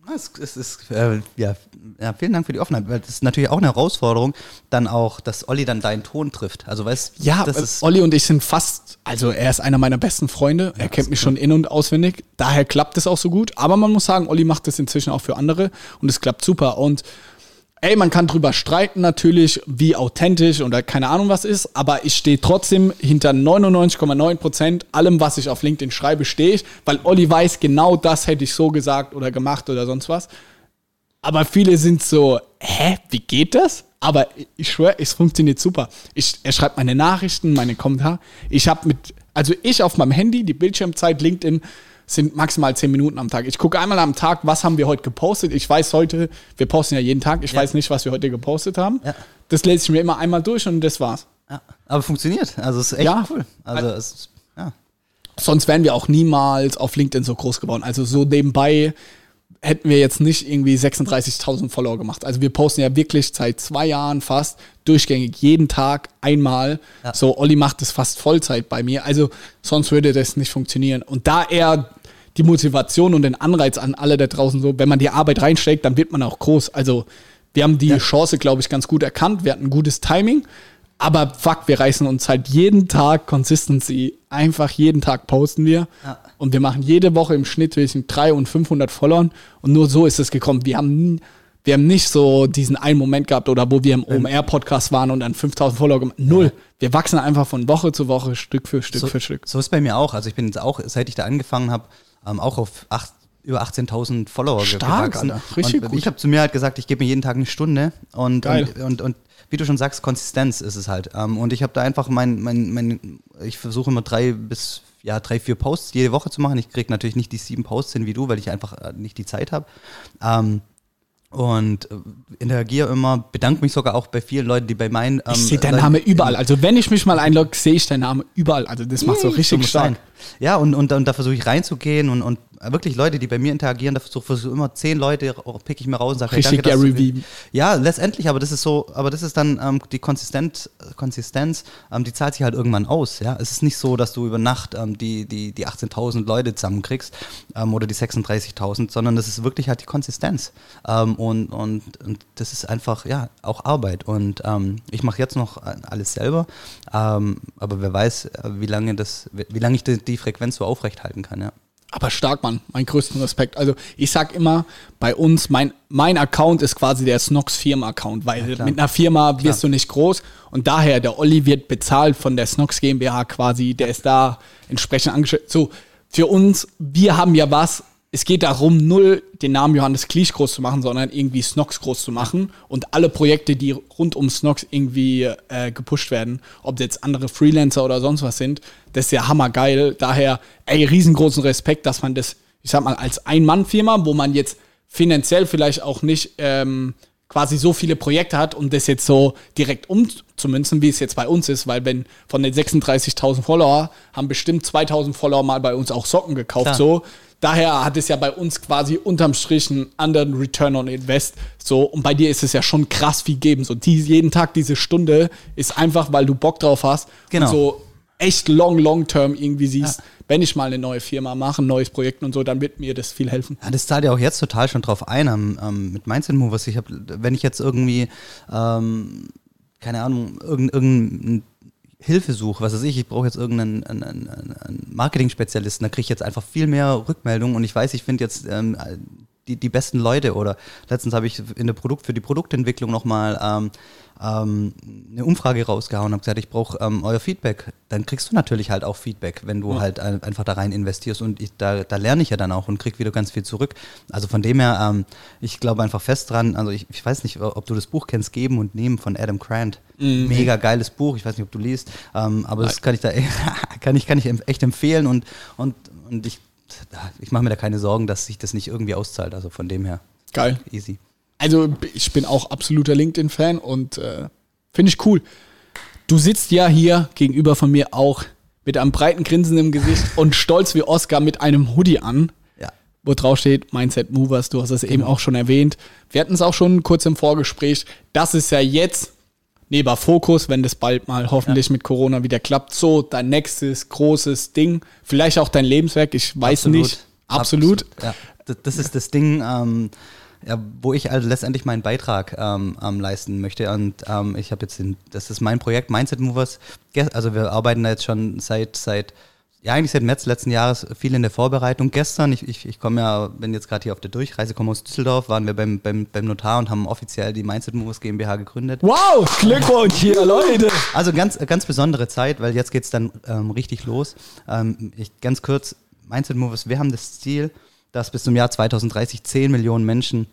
Vielen Dank für die Offenheit, weil das ist natürlich auch eine Herausforderung, dann auch, dass Olli dann deinen Ton trifft. Also Olli und ich sind also er ist einer meiner besten Freunde, er kennt mich schon in- und auswendig, daher klappt es auch so gut, aber man muss sagen, Olli macht das inzwischen auch für andere und es klappt super und man kann drüber streiten natürlich, wie authentisch oder keine Ahnung was ist, aber ich stehe trotzdem hinter 99,9% allem, was ich auf LinkedIn schreibe, stehe ich, weil Olli weiß, genau das hätte ich so gesagt oder gemacht oder sonst was. Aber viele sind so, wie geht das? Aber ich schwöre, es funktioniert super. Er schreibt meine Nachrichten, meine Kommentare. Ich auf meinem Handy, die Bildschirmzeit LinkedIn sind maximal 10 Minuten am Tag. Ich gucke einmal am Tag, was haben wir heute gepostet. Ich weiß heute, wir posten ja jeden Tag, ich weiß nicht, was wir heute gepostet haben. Ja. Das lese ich mir immer einmal durch und das war's. Ja. Aber funktioniert, also es ist echt cool. Sonst wären wir auch niemals auf LinkedIn so groß geworden. Also so nebenbei hätten wir jetzt nicht irgendwie 36.000 Follower gemacht. Also wir posten ja wirklich seit 2 Jahren fast durchgängig jeden Tag einmal. Ja. So, Olli macht das fast Vollzeit bei mir. Also sonst würde das nicht funktionieren. Und da er die Motivation und den Anreiz an alle da draußen so, wenn man die Arbeit reinsteckt, dann wird man auch groß. Also wir haben die Chance, glaube ich, ganz gut erkannt. Wir hatten ein gutes Timing. Aber wir reißen uns halt jeden Tag Consistency. Einfach jeden Tag posten wir. Ja. Und wir machen jede Woche im Schnitt zwischen 300 und 500 Followern. Und nur so ist es gekommen. Wir haben nicht so diesen einen Moment gehabt, oder wo wir im OMR-Podcast waren und dann 5000 Follower gemacht. Null. Wir wachsen einfach von Woche zu Woche, Stück für Stück für Stück. So ist bei mir auch. Also ich bin jetzt auch, seit ich da angefangen habe, auch auf über 18.000 Follower gewachsen. Alter. Richtig gut. Ich habe zu mir halt gesagt, ich gebe mir jeden Tag 1 Stunde. Und wie du schon sagst, Konsistenz ist es halt. Und ich habe da einfach ich versuche immer 3, 4 Posts jede Woche zu machen. Ich kriege natürlich nicht die 7 Posts hin wie du, weil ich einfach nicht die Zeit habe. Und interagiere immer, bedanke mich sogar auch bei vielen Leuten, die bei meinen... ich sehe deinen Namen überall. Also wenn ich mich mal einlogge, sehe ich deinen Namen überall. Also das macht so richtig stark. Ja, und da versuche ich reinzugehen und wirklich Leute, die bei mir interagieren, da versuche ich immer 10 Leute, pick ich mir raus und sage, richtig danke, Gary Vee. Ja, letztendlich, aber das ist dann die Konsistenz, die zahlt sich halt irgendwann aus. Ja? Es ist nicht so, dass du über Nacht die 18.000 Leute zusammenkriegst oder die 36.000, sondern das ist wirklich halt die Konsistenz. Und das ist einfach, auch Arbeit. Und ich mache jetzt noch alles selber, aber wer weiß, wie lange ich die Frequenz so aufrechthalten kann, ja. Aber stark, Mann. Mein größten Respekt. Also ich sag immer, bei uns, mein Account ist quasi der Snox Firma-Account, weil mit einer Firma wirst du nicht groß und daher, der Olli wird bezahlt von der Snox GmbH quasi, der ist da entsprechend angestellt. So, für uns, wir haben ja was, es geht darum, null den Namen Johannes Klich groß zu machen, sondern irgendwie Snox groß zu machen und alle Projekte, die rund um Snox irgendwie gepusht werden, ob jetzt andere Freelancer oder sonst was sind, das ist ja hammergeil. Daher, riesengroßen Respekt, dass man das, ich sag mal, als Ein-Mann-Firma, wo man jetzt finanziell vielleicht auch nicht quasi so viele Projekte hat, um das jetzt so direkt umzumünzen, wie es jetzt bei uns ist, weil wenn von den 36.000 Follower haben bestimmt 2.000 Follower mal bei uns auch Socken gekauft, klar. So. Daher hat es ja bei uns quasi unterm Strich einen anderen Return on Invest. So, und bei dir ist es ja schon krass viel geben. So, jeden Tag diese Stunde ist einfach, weil du Bock drauf hast. Genau. Und so echt long term irgendwie siehst, wenn ich mal eine neue Firma mache, ein neues Projekt und so, dann wird mir das viel helfen. Ja, das zahlt ja auch jetzt total schon drauf ein, mit Mindset Movers. Wenn ich jetzt irgendwie, keine Ahnung, irgendeine Hilfe suche, was weiß ich brauche jetzt irgendeinen Marketing-Spezialisten, da kriege ich jetzt einfach viel mehr Rückmeldungen und ich weiß, ich finde jetzt die besten Leute oder letztens habe ich für die Produktentwicklung nochmal eine Umfrage rausgehauen und habe gesagt, ich brauche euer Feedback. Dann kriegst du natürlich halt auch Feedback, wenn du halt einfach da rein investierst und da lerne ich ja dann auch und krieg wieder ganz viel zurück. Also von dem her, ich glaube einfach fest dran, also ich weiß nicht, ob du das Buch kennst, Geben und Nehmen von Adam Grant. Mega geiles Buch, ich weiß nicht, ob du liest, aber das kann ich echt empfehlen und ich mache mir da keine Sorgen, dass sich das nicht irgendwie auszahlt, also von dem her. Geil. Easy. Also ich bin auch absoluter LinkedIn-Fan und finde ich cool. Du sitzt ja hier gegenüber von mir auch mit einem breiten Grinsen im Gesicht und stolz wie Oscar mit einem Hoodie an, wo drauf steht Mindset Movers, du hast es eben auch schon erwähnt. Wir hatten es auch schon kurz im Vorgespräch. Das ist ja jetzt neben Fokus, wenn das bald mal hoffentlich mit Corona wieder klappt, so dein nächstes großes Ding. Vielleicht auch dein Lebenswerk, ich weiß nicht. Absolut. Ja. Das ist das Ding, wo ich also letztendlich meinen Beitrag leisten möchte. Und ich habe jetzt das ist mein Projekt Mindset Movers. Also wir arbeiten da jetzt schon seit März letzten Jahres viel in der Vorbereitung. Gestern, ich bin jetzt gerade hier auf der Durchreise, komme aus Düsseldorf, waren wir beim Notar und haben offiziell die Mindset Movers GmbH gegründet. Wow, Glückwunsch hier, Leute! Also ganz besondere Zeit, weil jetzt geht es dann richtig los. Ganz kurz, Mindset Movers, wir haben das Ziel, dass bis zum Jahr 2030 10 Millionen Menschen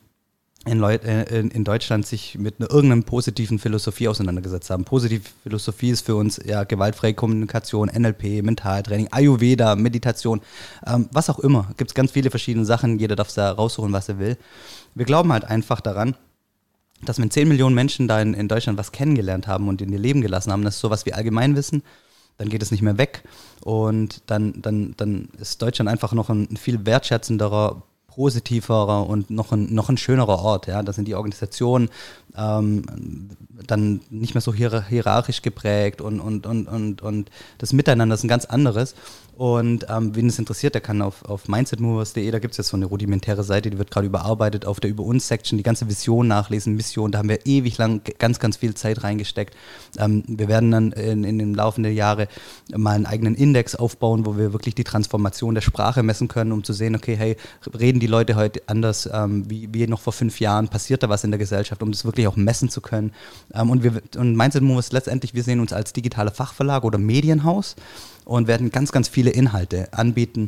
in Deutschland sich mit irgendeiner positiven Philosophie auseinandergesetzt haben. Positive Philosophie ist für uns ja gewaltfreie Kommunikation, NLP, Mentaltraining, Ayurveda, Meditation, was auch immer. Gibt es ganz viele verschiedene Sachen, jeder darf da raussuchen, was er will. Wir glauben halt einfach daran, dass wenn 10 Millionen Menschen da in Deutschland was kennengelernt haben und in ihr Leben gelassen haben, das ist sowas wie Allgemeinwissen, dann geht es nicht mehr weg und dann ist Deutschland einfach noch ein viel wertschätzenderer, positiverer und noch ein schönerer Ort. Ja? Da sind die Organisationen dann nicht mehr so hierarchisch geprägt und das Miteinander ist ein ganz anderes. Und wen es interessiert, der kann auf mindsetmovers.de, da gibt es jetzt so eine rudimentäre Seite, die wird gerade überarbeitet, auf der Über uns Section die ganze Vision nachlesen, Mission, da haben wir ewig lang ganz, ganz viel Zeit reingesteckt. Wir werden dann in den laufenden Jahren mal einen eigenen Index aufbauen, wo wir wirklich die Transformation der Sprache messen können, um zu sehen, okay, hey, reden die Leute heute anders wie noch vor 5 Jahren, passiert da was in der Gesellschaft, um das wirklich auch messen zu können. Und Mindset Movers letztendlich, wir sehen uns als digitaler Fachverlag oder Medienhaus und werden ganz, ganz viele Inhalte anbieten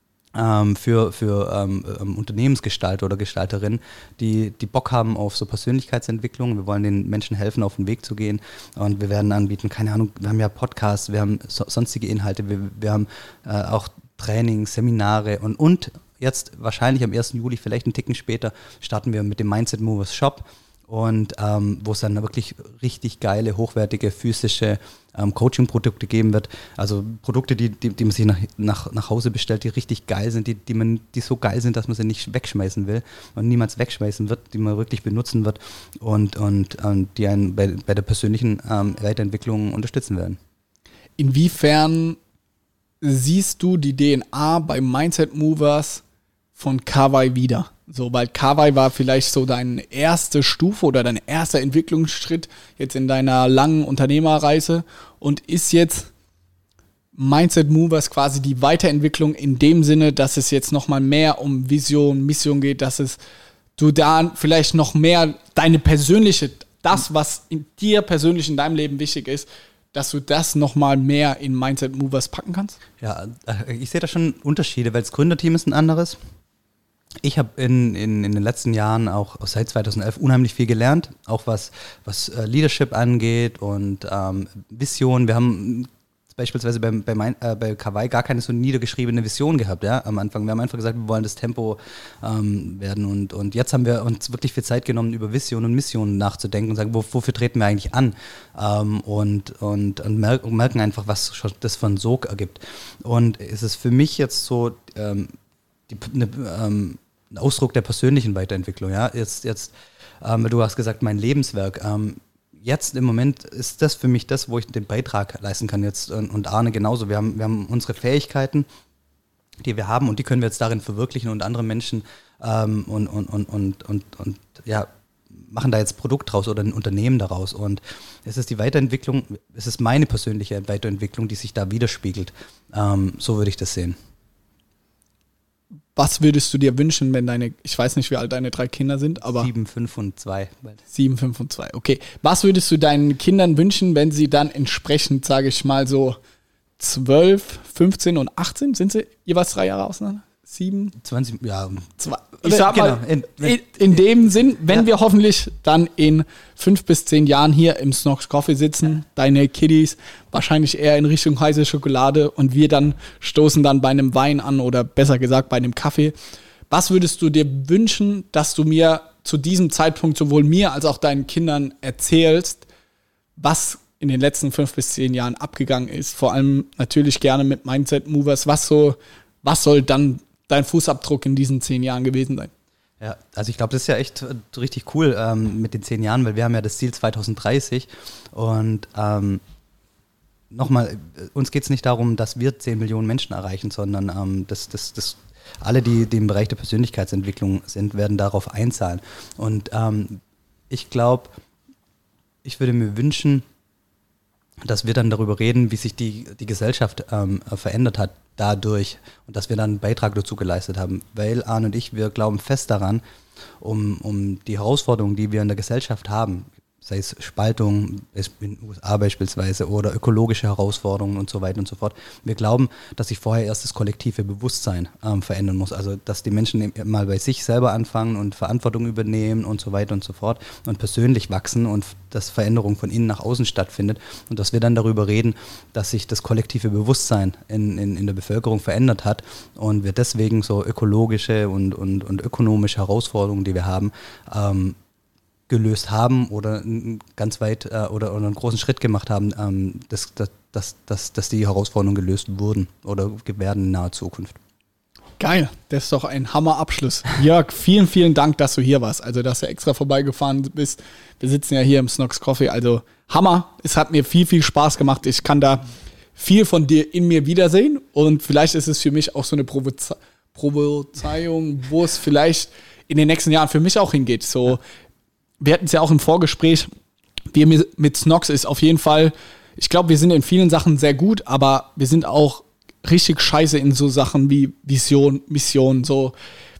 für Unternehmensgestalter oder Gestalterinnen, die Bock haben auf so Persönlichkeitsentwicklung. Wir wollen den Menschen helfen, auf den Weg zu gehen und wir werden anbieten, keine Ahnung, wir haben ja Podcasts, wir haben sonstige Inhalte, wir haben auch Trainings, Seminare und jetzt wahrscheinlich am 1. Juli, vielleicht einen Ticken später, starten wir mit dem Mindset Movers Shop. Und wo es dann wirklich richtig geile, hochwertige, physische Coaching-Produkte geben wird. Also Produkte, die man sich nach Hause bestellt, die richtig geil sind, die so geil sind, dass man sie nicht wegschmeißen will und niemals wegschmeißen wird, die man wirklich benutzen wird und die einen bei der persönlichen Weiterentwicklung unterstützen werden. Inwiefern siehst du die DNA bei Mindset Movers von Kawai wieder? So, weil Kawai war vielleicht so deine erste Stufe oder dein erster Entwicklungsschritt jetzt in deiner langen Unternehmerreise und ist jetzt Mindset Movers quasi die Weiterentwicklung in dem Sinne, dass es jetzt nochmal mehr um Vision, Mission geht, dass du da vielleicht noch mehr deine persönliche, das, was in dir persönlich in deinem Leben wichtig ist, dass du das nochmal mehr in Mindset Movers packen kannst? Ja, ich sehe da schon Unterschiede, weil das Gründerteam ist ein anderes. Ich habe in den letzten Jahren auch seit 2011 unheimlich viel gelernt, auch was Leadership angeht und Vision. Wir haben beispielsweise bei Kawai gar keine so niedergeschriebene Vision gehabt, ja, am Anfang. Wir haben einfach gesagt, wir wollen das Tempo werden und jetzt haben wir uns wirklich viel Zeit genommen, über Vision und Mission nachzudenken und sagen, wofür treten wir eigentlich an und merken einfach, was schon das für einen Sog ergibt. Und es ist für mich jetzt so ein Ausdruck der persönlichen Weiterentwicklung. Ja? Jetzt du hast gesagt, mein Lebenswerk. jetzt im Moment ist das für mich das, wo ich den Beitrag leisten kann jetzt und Arne genauso. Wir haben unsere Fähigkeiten, die wir haben und die können wir jetzt darin verwirklichen und andere Menschen machen da jetzt Produkt draus oder ein Unternehmen daraus und es ist die Weiterentwicklung, es ist meine persönliche Weiterentwicklung, die sich da widerspiegelt. So würde ich das sehen. Was würdest du dir wünschen, wenn ich weiß nicht, wie alt deine 3 Kinder sind, aber 7, 5 und 2. 7, 5 und 2, okay. Was würdest du deinen Kindern wünschen, wenn sie dann entsprechend, sage ich mal so 12, 15 und 18, sind sie jeweils 3 Jahre auseinander? 7? 20, ja. Ich sag mal, in dem Sinn, wenn wir hoffentlich dann in 5 bis 10 Jahren hier im Snox Coffee sitzen, deine Kiddies wahrscheinlich eher in Richtung heiße Schokolade und wir dann stoßen dann bei einem Wein an oder besser gesagt bei einem Kaffee. Was würdest du dir wünschen, dass du mir zu diesem Zeitpunkt sowohl mir als auch deinen Kindern erzählst, was in den letzten 5 bis 10 Jahren abgegangen ist? Vor allem natürlich gerne mit Mindset Movers. Was soll dann dein Fußabdruck in diesen 10 Jahren gewesen sein? Ja, also ich glaube, das ist ja echt richtig cool mit den 10 Jahren, weil wir haben ja das Ziel 2030 und nochmal, uns geht es nicht darum, dass wir 10 Millionen Menschen erreichen, sondern alle, die im Bereich der Persönlichkeitsentwicklung sind, werden darauf einzahlen. Und ich glaube, ich würde mir wünschen, dass wir dann darüber reden, wie sich die Gesellschaft verändert hat dadurch und dass wir dann einen Beitrag dazu geleistet haben. Weil Arne und ich, wir glauben fest daran, um die Herausforderungen, die wir in der Gesellschaft haben, sei es Spaltung in den USA beispielsweise oder ökologische Herausforderungen und so weiter und so fort. Wir glauben, dass sich vorher erst das kollektive Bewusstsein verändern muss. Also dass die Menschen mal bei sich selber anfangen und Verantwortung übernehmen und so weiter und so fort und persönlich wachsen und dass Veränderung von innen nach außen stattfindet und dass wir dann darüber reden, dass sich das kollektive Bewusstsein in der Bevölkerung verändert hat und wir deswegen so ökologische und ökonomische Herausforderungen, die wir haben, gelöst haben oder ganz weit oder einen großen Schritt gemacht haben, dass die Herausforderungen gelöst wurden oder werden in naher Zukunft. Geil, das ist doch ein Hammerabschluss. Jörg, vielen, vielen Dank, dass du hier warst, also dass du extra vorbeigefahren bist. Wir sitzen ja hier im Snox Coffee, also Hammer. Es hat mir viel, viel Spaß gemacht. Ich kann da viel von dir in mir wiedersehen und vielleicht ist es für mich auch so eine Prophezeiung, wo es vielleicht in den nächsten Jahren für mich auch hingeht. So, wir hatten es ja auch im Vorgespräch, wir mit Snox ist auf jeden Fall, ich glaube, wir sind in vielen Sachen sehr gut, aber wir sind auch richtig scheiße in so Sachen wie Vision, Mission, so.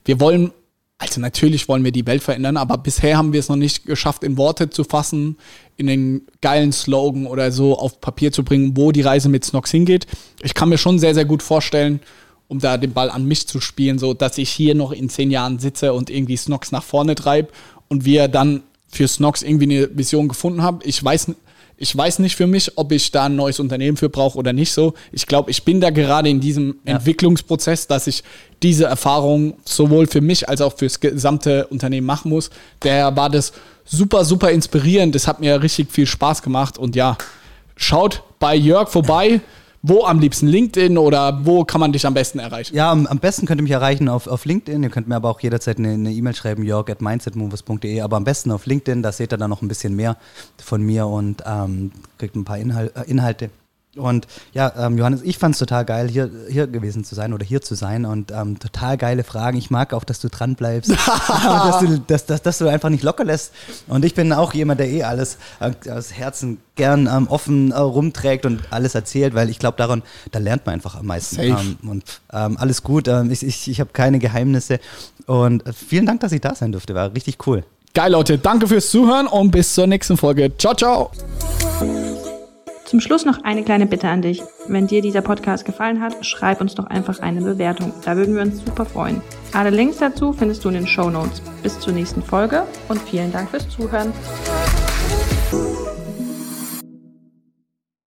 Natürlich wollen wir die Welt verändern, aber bisher haben wir es noch nicht geschafft, in Worte zu fassen, in den geilen Slogan oder so auf Papier zu bringen, wo die Reise mit Snox hingeht. Ich kann mir schon sehr, sehr gut vorstellen, um da den Ball an mich zu spielen, so dass ich hier noch in 10 Jahren sitze und irgendwie Snox nach vorne treibe und wir dann für Snox irgendwie eine Vision gefunden haben. Ich weiß nicht für mich, ob ich da ein neues Unternehmen für brauche oder nicht so. Ich glaube, ich bin da gerade in diesem Entwicklungsprozess, dass ich diese Erfahrung sowohl für mich als auch fürs gesamte Unternehmen machen muss. Daher war das super, super inspirierend. Das hat mir richtig viel Spaß gemacht. Und ja, schaut bei Jörg vorbei. Wo am liebsten? LinkedIn oder wo kann man dich am besten erreichen? Ja, am besten könnt ihr mich erreichen auf LinkedIn. Ihr könnt mir aber auch jederzeit eine E-Mail schreiben, jörg@mindsetmovers.de, aber am besten auf LinkedIn, da seht ihr dann noch ein bisschen mehr von mir und kriegt ein paar Inhalte. Und ja, Johannes, ich fand es total geil, hier gewesen zu sein oder hier zu sein und total geile Fragen. Ich mag auch, dass du dran bleibst, dass du einfach nicht locker lässt. Und ich bin auch jemand, der alles aus Herzen gern offen rumträgt und alles erzählt, weil ich glaube, da lernt man einfach am meisten. Alles gut, ich habe keine Geheimnisse und vielen Dank, dass ich da sein durfte, war richtig cool. Geil, Leute, danke fürs Zuhören und bis zur nächsten Folge. Ciao, ciao! Zum Schluss noch eine kleine Bitte an dich. Wenn dir dieser Podcast gefallen hat, schreib uns doch einfach eine Bewertung. Da würden wir uns super freuen. Alle Links dazu findest du in den Shownotes. Bis zur nächsten Folge und vielen Dank fürs Zuhören.